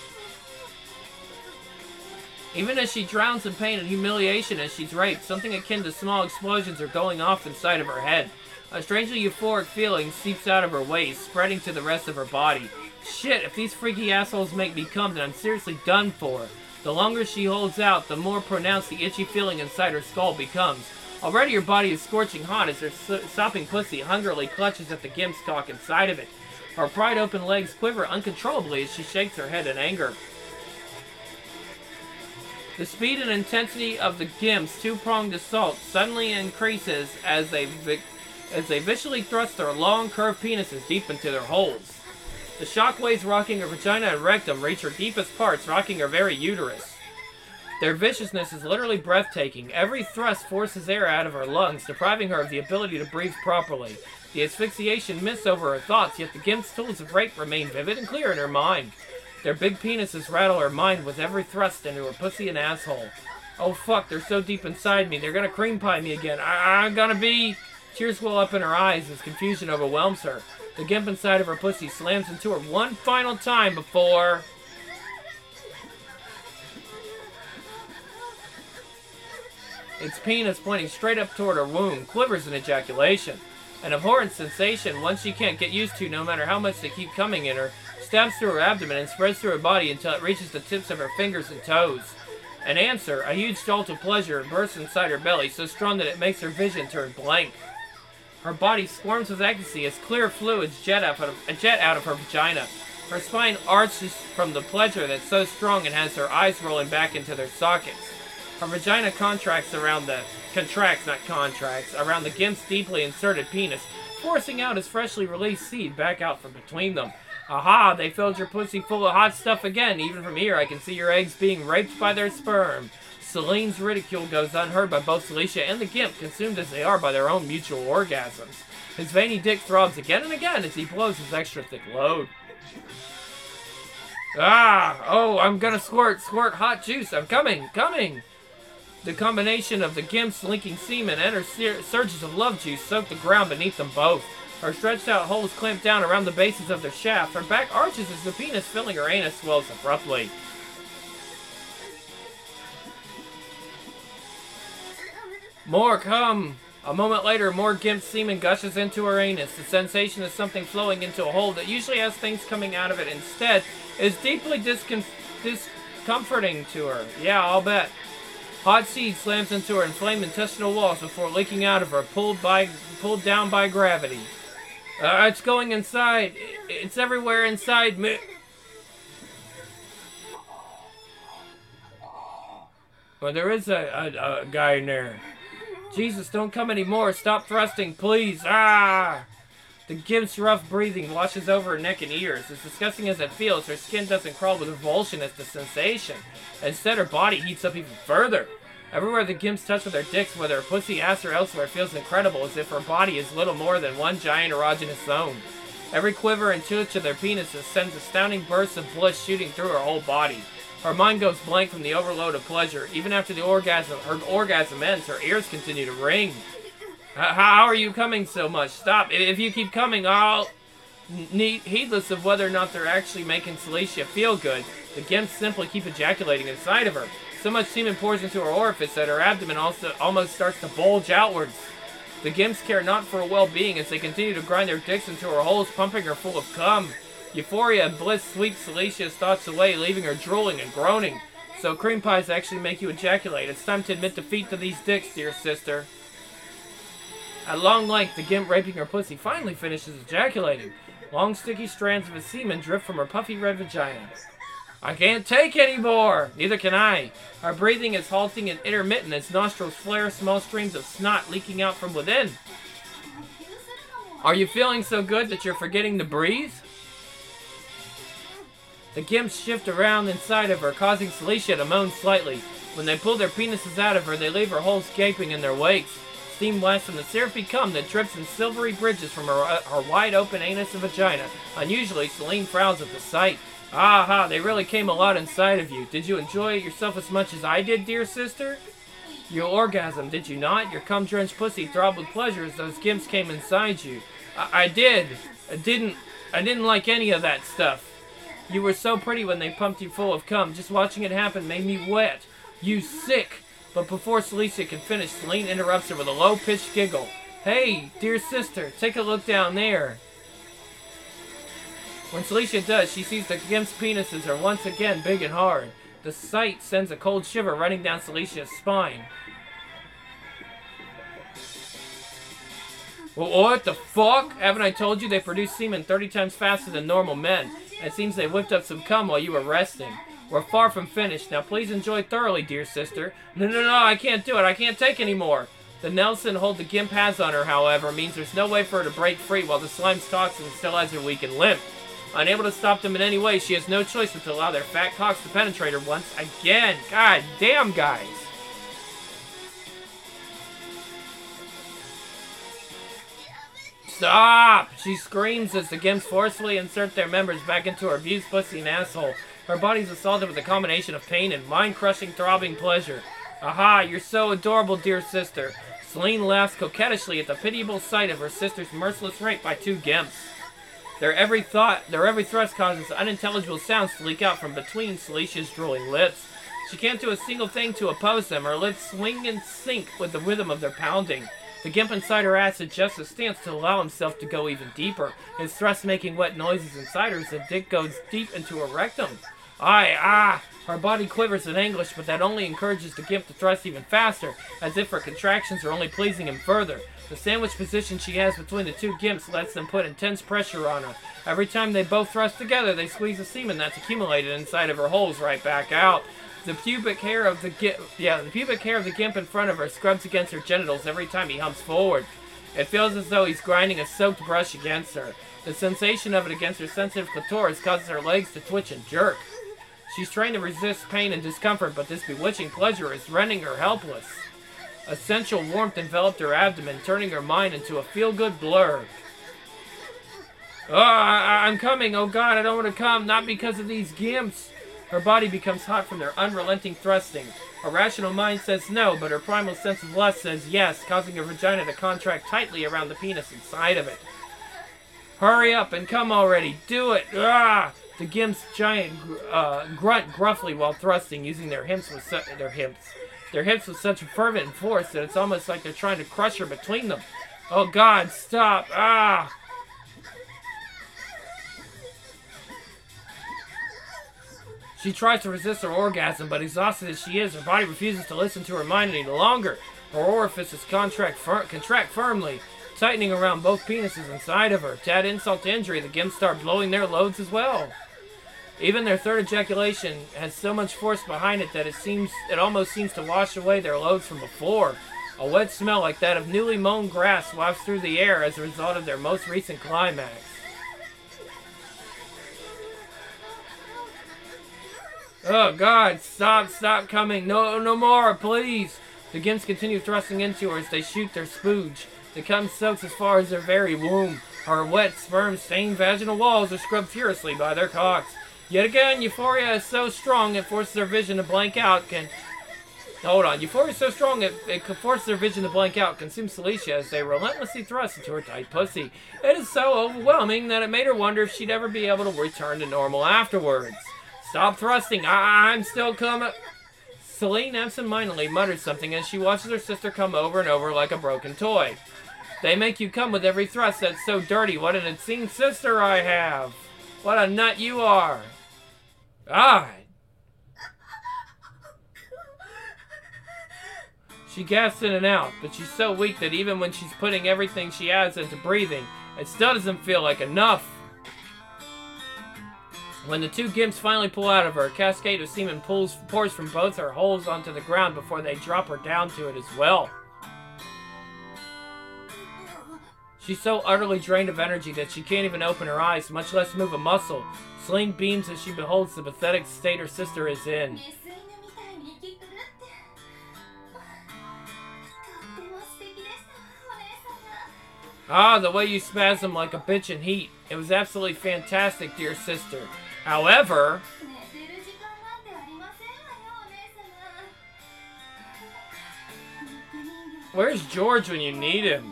Even as she drowns in pain and humiliation as she's raped, something akin to small explosions are going off inside of her head. A strangely euphoric feeling seeps out of her waist, spreading to the rest of her body. Shit, if these freaky assholes make me come, then I'm seriously done for. The longer she holds out, the more pronounced the itchy feeling inside her skull becomes. Already her body is scorching hot as her sopping pussy hungrily clutches at the gimp's cock inside of it. Her pried-open legs quiver uncontrollably as she shakes her head in anger. The speed and intensity of the gimp's two-pronged assault suddenly increases as they viciously thrust their long, curved penises deep into their holes. The shockwaves rocking her vagina and rectum reach her deepest parts, rocking her very uterus. Their viciousness is literally breathtaking. Every thrust forces air out of her lungs, depriving her of the ability to breathe properly. The asphyxiation mists over her thoughts, yet the gimp's tools of rape remain vivid and clear in her mind. Their big penises rattle her mind with every thrust into her pussy and asshole. Oh fuck, they're so deep inside me. They're gonna cream pie me again. I'm gonna be... Tears well up in her eyes as confusion overwhelms her. The gimp inside of her pussy slams into her one final time before... Its penis pointing straight up toward her womb quivers in ejaculation. An abhorrent sensation, one she can't get used to no matter how much they keep coming in her, stabs through her abdomen and spreads through her body until it reaches the tips of her fingers and toes. An answer, a huge jolt of pleasure, bursts inside her belly, so strong that it makes her vision turn blank. Her body squirms with ecstasy as clear fluids jet out of her vagina. Her spine arches from the pleasure that's so strong and has her eyes rolling back into their sockets. Her vagina contracts around the gimp's deeply inserted penis, forcing out his freshly released seed back out from between them. Aha, they filled your pussy full of hot stuff again. Even from here, I can see your eggs being raped by their sperm. Celine's ridicule goes unheard by both Celicia and the gimp, consumed as they are by their own mutual orgasms. His veiny dick throbs again and again as he blows his extra thick load. Oh, I'm gonna squirt hot juice. I'm coming. The combination of the gimp's linking semen and her surges of love juice soak the ground beneath them both. Her stretched out holes clamp down around the bases of their shaft. Her back arches as the penis filling her anus swells abruptly. More come! A moment later, more gimp semen gushes into her anus. The sensation of something flowing into a hole that usually has things coming out of it instead is deeply discomforting to her. Yeah, I'll bet. Hot seed slams into her inflamed intestinal walls before leaking out of her, pulled down by gravity. It's going inside. It's everywhere inside me. Well, there is a guy in there. Jesus, don't come anymore. Stop thrusting, please. The gimp's rough breathing washes over her neck and ears. As disgusting as it feels, her skin doesn't crawl with revulsion at the sensation. Instead, her body heats up even further. Everywhere the gimps touch with their dicks, whether her pussy, ass, or elsewhere, feels incredible, as if her body is little more than one giant erogenous zone. Every quiver and twitch of their penises sends astounding bursts of bliss shooting through her whole body. Her mind goes blank from the overload of pleasure. Even after her orgasm ends, her ears continue to ring. How are you coming so much? Stop. If you keep coming, I'll... Heedless of whether or not they're actually making Celicia feel good, the gimps simply keep ejaculating inside of her. So much semen pours into her orifice that her abdomen also almost starts to bulge outwards. The gimps care not for her well-being as they continue to grind their dicks into her holes, pumping her full of cum. Euphoria and bliss sweep Celicia's thoughts away, leaving her drooling and groaning. So cream pies actually make you ejaculate. It's time to admit defeat to these dicks, dear sister. At long length, the gimp raping her pussy finally finishes ejaculating. Long sticky strands of his semen drip from her puffy red vagina. I can't take any more! Neither can I. Our breathing is halting and intermittent as nostrils flare, small streams of snot leaking out from within. Are you feeling so good that you're forgetting to breathe? The gimps shift around inside of her, causing Celicia to moan slightly. When they pull their penises out of her, they leave her holes gaping in their wakes. Steam blasts from the syrupy cum that drips in silvery bridges from her wide-open anus and vagina. Unusually, Celine frowns at the sight. Aha, they really came a lot inside of you. Did you enjoy it yourself as much as I did, dear sister? You orgasmed, did you not? Your cum-drenched pussy throbbed with pleasure as those gimps came inside you. I did. I didn't like any of that stuff. You were so pretty when they pumped you full of cum. Just watching it happen made me wet. You sick. But before Celicia can finish, Celine interrupts her with a low-pitched giggle. Hey, dear sister, take a look down there. When Celicia does, she sees the gimp's penises are once again big and hard. The sight sends a cold shiver running down Celicia's spine. Well, what the fuck? Haven't I told you they produce semen 30 times faster than normal men? It seems they whipped up some cum while you were resting. We're far from finished. Now please enjoy thoroughly, dear sister. No, I can't do it. I can't take any more. The Nelson hold the Gimp has on her, however, means there's no way for her to break free while the slime's toxin still has her weak and limp. Unable to stop them in any way, she has no choice but to allow their fat cocks to penetrate her once again. God damn, guys. Stop! She screams as the Gimps forcefully insert their members back into her abused pussy and asshole. Her body's assaulted with a combination of pain and mind-crushing, throbbing pleasure. Aha, you're so adorable, dear sister. Celine laughs coquettishly at the pitiable sight of her sister's merciless rape by two Gimps. Their every thrust causes unintelligible sounds to leak out from between Celicia's drooling lips. She can't do a single thing to oppose them. Her lips swing and sink with the rhythm of their pounding. The Gimp inside her ass adjusts a stance to allow himself to go even deeper, his thrust making wet noises inside her as the dick goes deep into her rectum. Her body quivers in anguish, but that only encourages the Gimp to thrust even faster, as if her contractions are only pleasing him further. The sandwich position she has between the two Gimps lets them put intense pressure on her. Every time they both thrust together, they squeeze the semen that's accumulated inside of her holes right back out. The pubic hair of the Gimp in front of her scrubs against her genitals every time he humps forward. It feels as though he's grinding a soaked brush against her. The sensation of it against her sensitive clitoris causes her legs to twitch and jerk. She's trying to resist pain and discomfort, but this bewitching pleasure is rendering her helpless. A sensual warmth enveloped her abdomen, turning her mind into a feel-good blur. I'm coming. Oh God, I don't want to come. Not because of these Gimps. Her body becomes hot from their unrelenting thrusting. Her rational mind says no, but her primal sense of lust says yes, causing her vagina to contract tightly around the penis inside of it. Hurry up and come already. Do it. The Gimp's giant grunt gruffly while thrusting, using their hips with such fervent force that it's almost like they're trying to crush her between them. Oh God, stop. She tries to resist her orgasm, but exhausted as she is, her body refuses to listen to her mind any longer. Her orifices contract firmly, tightening around both penises inside of her. To add insult to injury, the Gimps start blowing their loads as well. Even their third ejaculation has so much force behind it that it almost seems to wash away their loads from before. A wet smell like that of newly mown grass wafts through the air as a result of their most recent climax. Oh God, stop coming. No more, please. The Gimps continue thrusting into her as they shoot their spooge. The cum soaks as far as their very womb. Her wet, sperm-stained vaginal walls are scrubbed furiously by their cocks. Yet again, euphoria is so strong it forces their vision to blank out. Euphoria is so strong it forces their vision to blank out, consumes Celicia as they relentlessly thrust into her tight pussy. It is so overwhelming that it made her wonder if she'd ever be able to return to normal afterwards. Stop thrusting. I'm still coming. Celine absentmindedly mutters something as she watches her sister come over and over like a broken toy. They make you come with every thrust. That's so dirty. What an obscene sister I have. What a nut you are. God. She gasps in and out, but she's so weak that even when she's putting everything she has into breathing, it still doesn't feel like enough. When the two Gimps finally pull out of her, a cascade of semen pours from both her holes onto the ground before they drop her down to it as well. She's so utterly drained of energy that she can't even open her eyes, much less move a muscle. Celine beams as she beholds the pathetic state her sister is in. The way you spasm like a bitch in heat. It was absolutely fantastic, dear sister. However, where's George when you need him?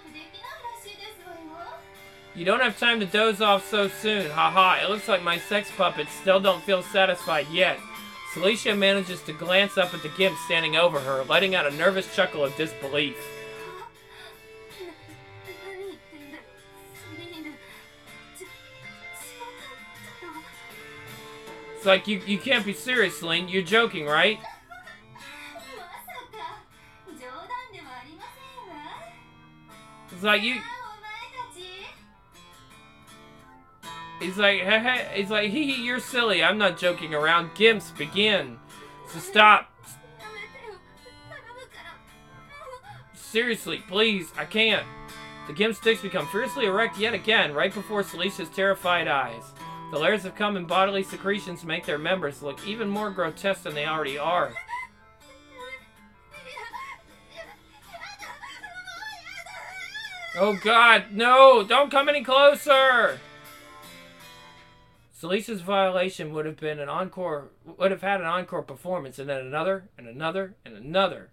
You don't have time to doze off so soon. Haha, it looks like my sex puppets still don't feel satisfied yet. Celicia manages to glance up at the Gimp standing over her, letting out a nervous chuckle of disbelief. It's like, you can't be serious, Celine. You're joking, right? It's like you... He's like, hee hee, you're silly. I'm not joking around. Gimps, begin. So stop. Seriously, please, I can't. The Gimp sticks become fiercely erect yet again, right before Celicia's terrified eyes. The layers of cum and bodily secretions make their members look even more grotesque than they already are. Oh God, no! Don't come any closer! Celicia's violation would have had an encore performance, and then another, and another, and another.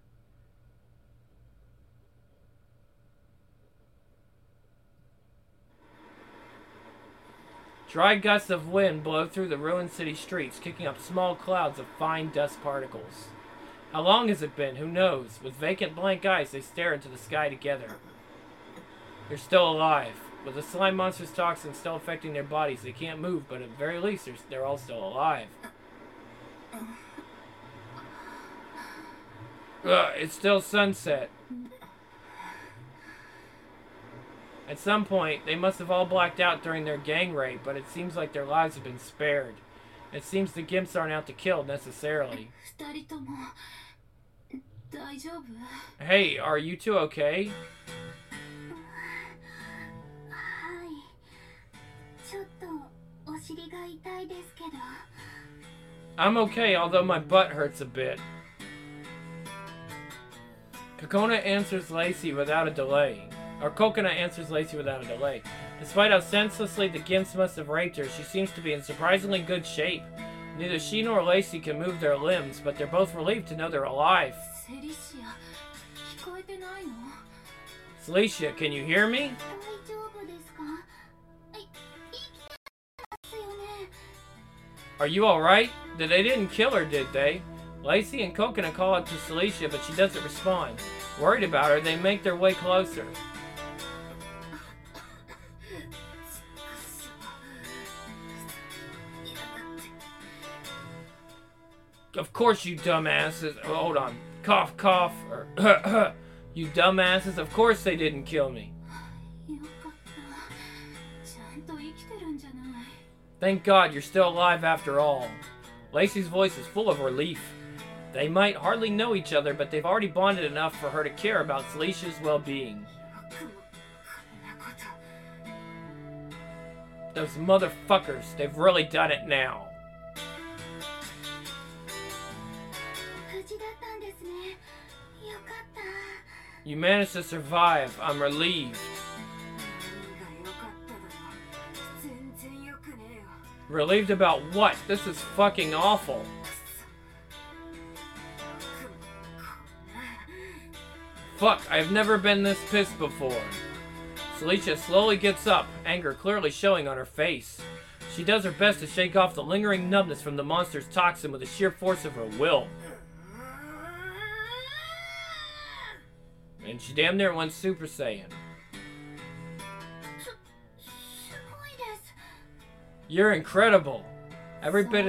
Dry gusts of wind blow through the ruined city streets, kicking up small clouds of fine dust particles. How long has it been? Who knows? With vacant blank eyes, they stare into the sky together. They're still alive. With the slime monster's toxins still affecting their bodies, they can't move, but at the very least, they're all still alive. It's still sunset. At some point, they must have all blacked out during their gang raid, but it seems like their lives have been spared. It seems the Gimps aren't out to kill, necessarily. Hey, are you two okay? I'm okay, although my butt hurts a bit. Coconut answers Lacey without a delay. Or Coconut answers Lacey without a delay. Despite how senselessly the Gimps must have raped her, she seems to be in surprisingly good shape. Neither she nor Lacey can move their limbs, but they're both relieved to know they're alive. Celicia, can you hear me? Are you alright? They didn't kill her, did they? Lacey and Coconut call out to Celicia, but she doesn't respond. Worried about her, they make their way closer. Of course, you dumbasses. Oh, hold on. Cough, cough. Or you dumbasses. Of course they didn't kill me. Thank God you're still alive after all. Lacey's voice is full of relief. They might hardly know each other, but they've already bonded enough for her to care about Celicia's well-being. Those motherfuckers, they've really done it now. You managed to survive. I'm relieved. Relieved about what? This is fucking awful. Fuck, I've never been this pissed before. Celicia slowly gets up, anger clearly showing on her face. She does her best to shake off the lingering numbness from the monster's toxin with the sheer force of her will. And she damn near went Super Saiyan. You're incredible. Every bit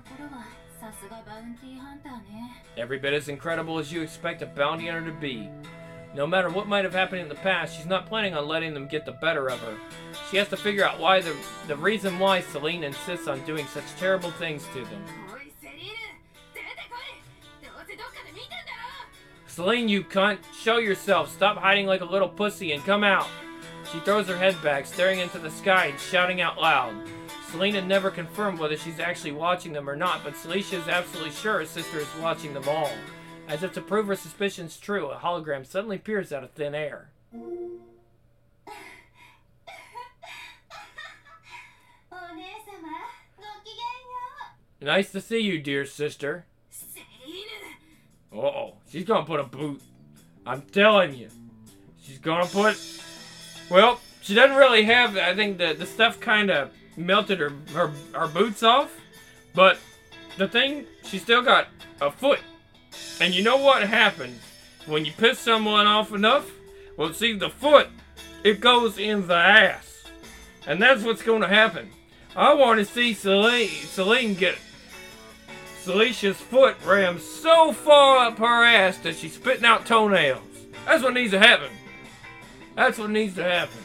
as incredible as you expect a bounty hunter to be. No matter what might have happened in the past, she's not planning on letting them get the better of her. She has to figure out why the reason why Celine insists on doing such terrible things to them. Celine, you cunt! Show yourself! Stop hiding like a little pussy and come out! She throws her head back, staring into the sky and shouting out loud. Celine had never confirmed whether she's actually watching them or not, but Celicia is absolutely sure her sister is watching them all. As if to prove her suspicions true, a hologram suddenly appears out of thin air. Nice to see you, dear sister. Uh-oh, she's gonna put a boot. I'm telling you. She's gonna put... Well, she doesn't really have... I think the stuff kind of melted her boots off. But the thing, she still got a foot. And you know what happens when you piss someone off enough? Well, see, the foot, it goes in the ass. And that's what's gonna happen. I want to see Celine get... Celicia's foot rammed so far up her ass that she's spitting out toenails. That's what needs to happen. That's what needs to happen.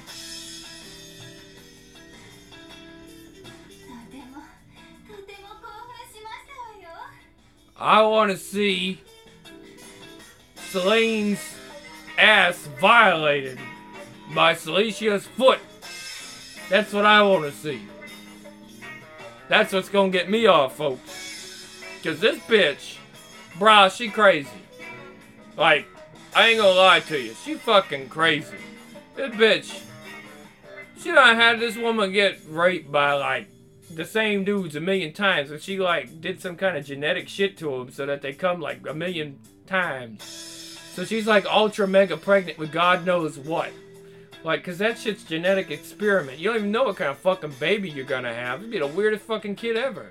I want to see Celine's ass violated by Celicia's foot. That's what I want to see. That's what's gonna get me off, folks. Cause this bitch, brah, she crazy. Like, I ain't gonna lie to you, she fucking crazy. This bitch, she done had this woman get raped by like the same dudes a million times, and she like did some kind of genetic shit to them so that they come like a million times. So she's like ultra mega pregnant with God knows what. Like, cause that shit's genetic experiment. You don't even know what kind of fucking baby you're gonna have. It'd be the weirdest fucking kid ever.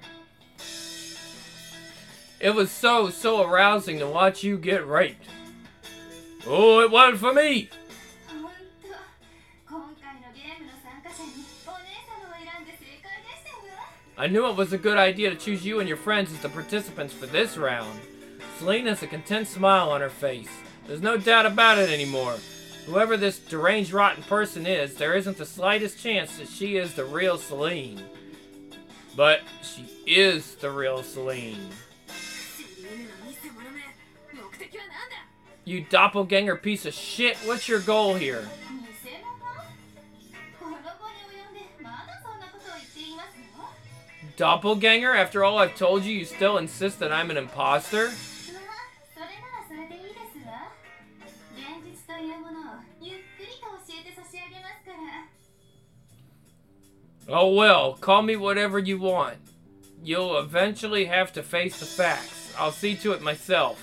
It was so arousing to watch you get raped. Oh, it wasn't for me. I knew it was a good idea to choose you and your friends as the participants for this round. Celine has a content smile on her face. There's no doubt about it anymore. Whoever this deranged rotten person is, there isn't the slightest chance that she is the real Celine. But she is the real Celine. You doppelganger piece of shit, what's your goal here? Doppelganger? After all I've told you, you still insist that I'm an imposter? Oh well, call me whatever you want. You'll eventually have to face the facts. I'll see to it myself.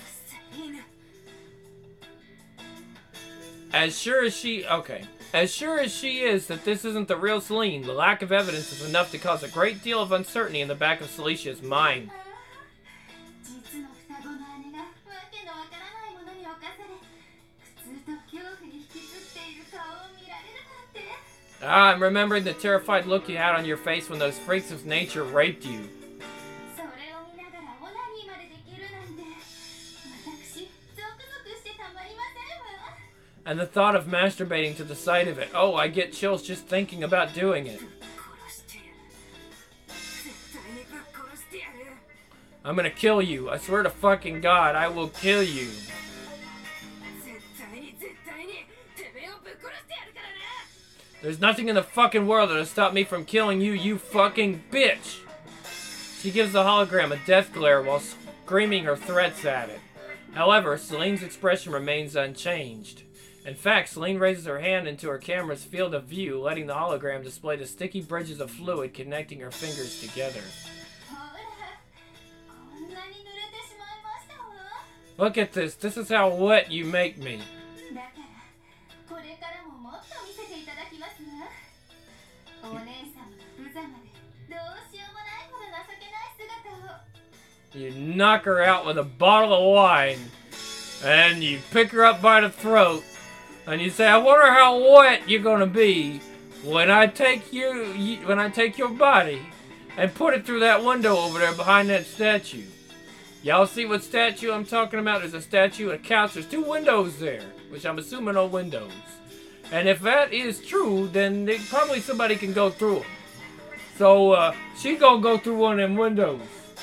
As sure as she is that this isn't the real Celine, the lack of evidence is enough to cause a great deal of uncertainty in the back of Celicia's mind. I'm remembering the terrified look you had on your face when those freaks of nature raped you. And the thought of masturbating to the sight of it. Oh, I get chills just thinking about doing it. I'm gonna kill you. I swear to fucking God, I will kill you. There's nothing in the fucking world that'll stop me from killing you, you fucking bitch! She gives the hologram a death glare while screaming her threats at it. However, Celine's expression remains unchanged. In fact, Celine raises her hand into her camera's field of view, letting the hologram display the sticky bridges of fluid connecting her fingers together. Look at this. This is how wet you make me. You knock her out with a bottle of wine, and you pick her up by the throat, and you say, I wonder how wet you're gonna be when I take your body and put it through that window over there behind that statue. Y'all see what statue I'm talking about? There's a statue and a couch. There's two windows there, which I'm assuming are windows. And if that is true, then probably somebody can go through them. So, she gonna go through one of them windows.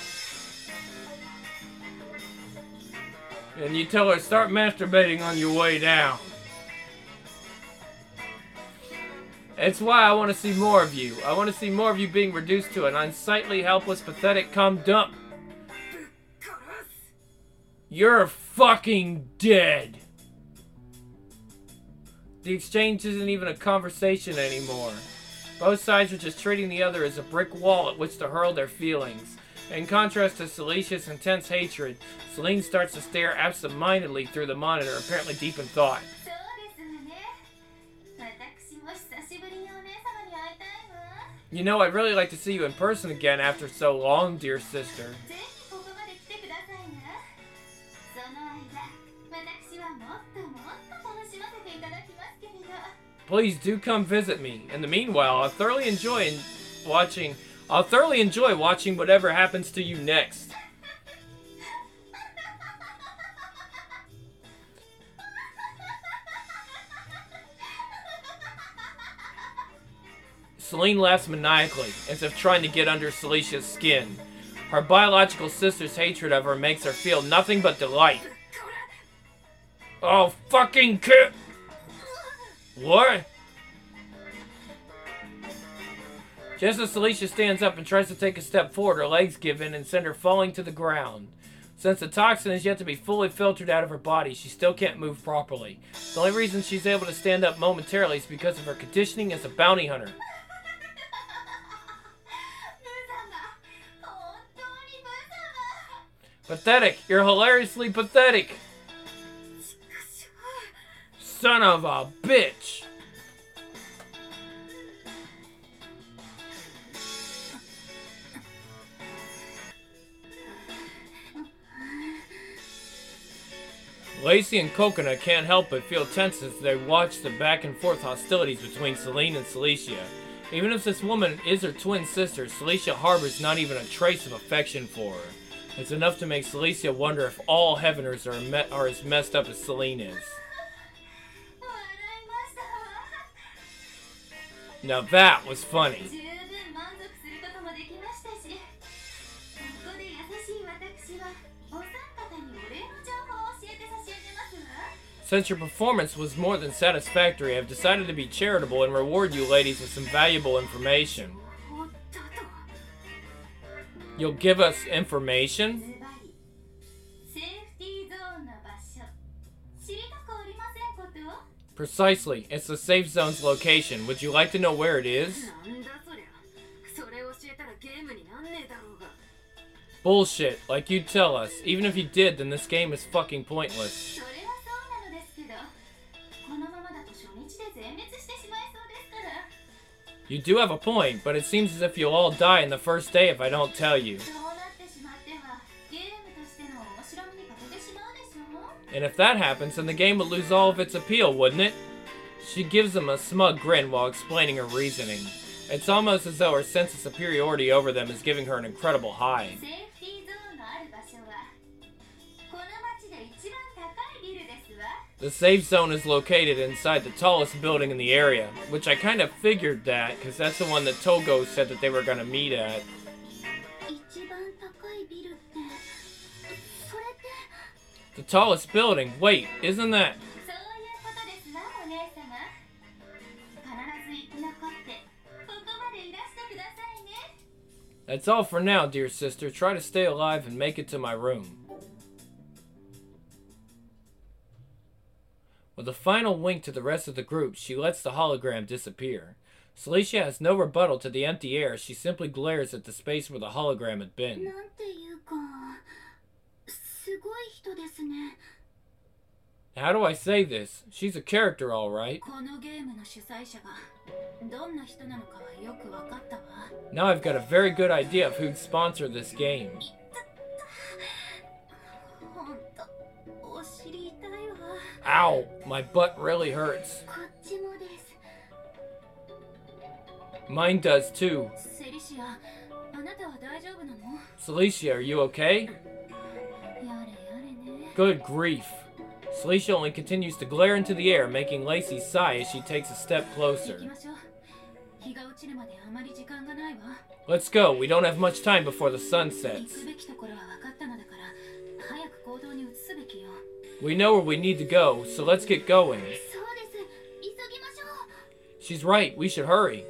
And you tell her, start masturbating on your way down. It's why I want to see more of you. I want to see more of you being reduced to an unsightly, helpless, pathetic cum dump. You're fucking dead. The exchange isn't even a conversation anymore. Both sides are just treating the other as a brick wall at which to hurl their feelings. In contrast to Celicia's intense hatred, Celine starts to stare absent-mindedly through the monitor, apparently deep in thought. You know, I'd really like to see you in person again after so long, dear sister. Please do come visit me. In the meanwhile, I'll thoroughly enjoy watching whatever happens to you next. Celine laughs maniacally, as if trying to get under Celicia's skin. Her biological sister's hatred of her makes her feel nothing but delight. Oh, fucking kid! What? Just as Celicia stands up and tries to take a step forward, her legs give in and send her falling to the ground. Since the toxin is yet to be fully filtered out of her body, she still can't move properly. The only reason she's able to stand up momentarily is because of her conditioning as a bounty hunter. Pathetic! You're hilariously pathetic! Son of a bitch! Lacey and Coconut can't help but feel tense as they watch the back and forth hostilities between Celine and Celicia. Even if this woman is her twin sister, Celicia harbors not even a trace of affection for her. It's enough to make Celicia wonder if all Heaveners are as messed up as Celine is. Now that was funny. Since your performance was more than satisfactory, I've decided to be charitable and reward you ladies with some valuable information. You'll give us information? Precisely. It's the safe zone's location. Would you like to know where it is? Bullshit. Like you tell us. Even if you did, then this game is fucking pointless. You do have a point, but it seems as if you'll all die in the first day if I don't tell you. And if that happens, then the game would lose all of its appeal, wouldn't it? She gives him a smug grin while explaining her reasoning. It's almost as though her sense of superiority over them is giving her an incredible high. The safe zone is located inside the tallest building in the area, which I kind of figured that, because that's the one that Togo said that they were going to meet at. The tallest building? Wait, isn't that... That's all for now, dear sister. Try to stay alive and make it to my room. With a final wink to the rest of the group, she lets the hologram disappear. Celicia has no rebuttal to the empty air. She simply glares at the space where the hologram had been. How do I say this? She's a character, all right. Now I've got a very good idea of who'd sponsor this game. Ow! My butt really hurts. Mine does too. Celicia, are you okay? Good grief. Celicia only continues to glare into the air, making Lacey sigh as she takes a step closer. Let's go. We don't have much time before the sun sets. We know where we need to go, so let's get going. She's right. We should hurry.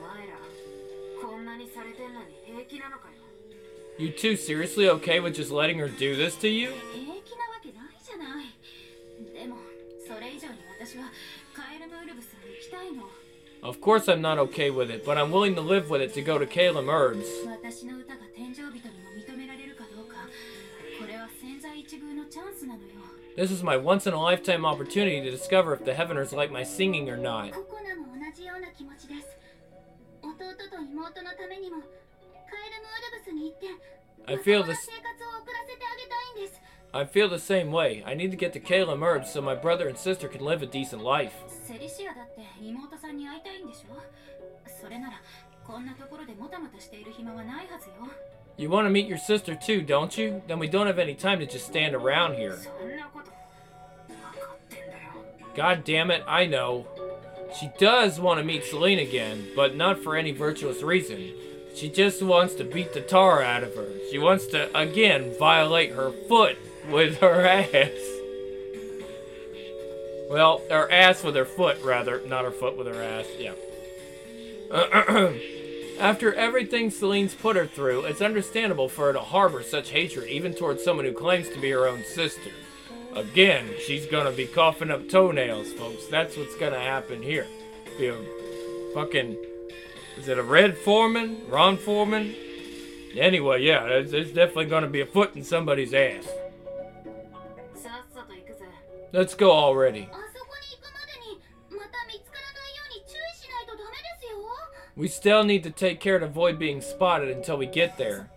You two seriously okay with just letting her do this to you? Of course I'm not okay with it, but I'm willing to live with it to go to Calum Herbs. This is my once-in-a-lifetime opportunity to discover if the Heaveners like my singing or not. I feel the same way. I need to get to Calum Herbs so my brother and sister can live a decent life. You want to meet your sister too, don't you? Then we don't have any time to just stand around here. God damn it, I know. She does want to meet Celine again, but not for any virtuous reason. She just wants to beat the tar out of her. She wants to, again, violate her foot with her ass. Well, her ass with her foot, rather. Not her foot with her ass, yeah. After everything Celine's put her through, it's understandable for her to harbor such hatred even towards someone who claims to be her own sister. Again, she's gonna be coughing up toenails, folks. That's what's gonna happen here. Be a fucking... Is it a Red Foreman? Ron Foreman? Anyway, yeah, there's definitely gonna be a foot in somebody's ass. Let's go already. We still need to take care to avoid being spotted until we get there.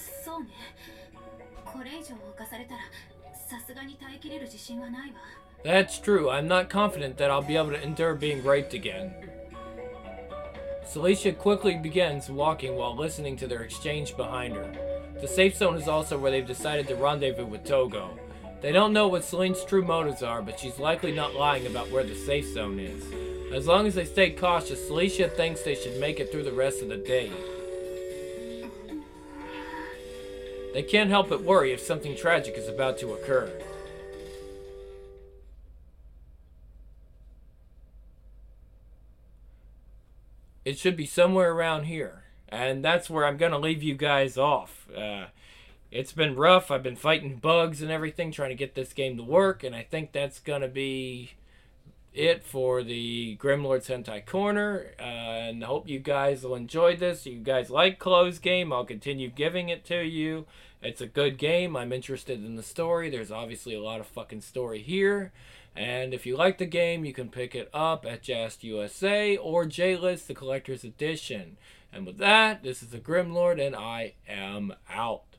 That's true. I'm not confident that I'll be able to endure being raped again. Celicia quickly begins walking while listening to their exchange behind her. The safe zone is also where they've decided to rendezvous with Togo. They don't know what Celine's true motives are, but she's likely not lying about where the safe zone is. As long as they stay cautious, Celicia thinks they should make it through the rest of the day. They can't help but worry if something tragic is about to occur. It should be somewhere around here. And that's where I'm going to leave you guys off. It's been rough. I've been fighting bugs and everything, trying to get this game to work. And I think that's going to be it for the Grimlord's Hentai Corner. And I hope you guys will enjoy this. If you guys like Closed Game, I'll continue giving it to you. It's a good game. I'm interested in the story. There's obviously a lot of fucking story here. And if you like the game, you can pick it up at Just USA or J-List, the Collector's Edition. And with that, this is the Grimlord, and I am out.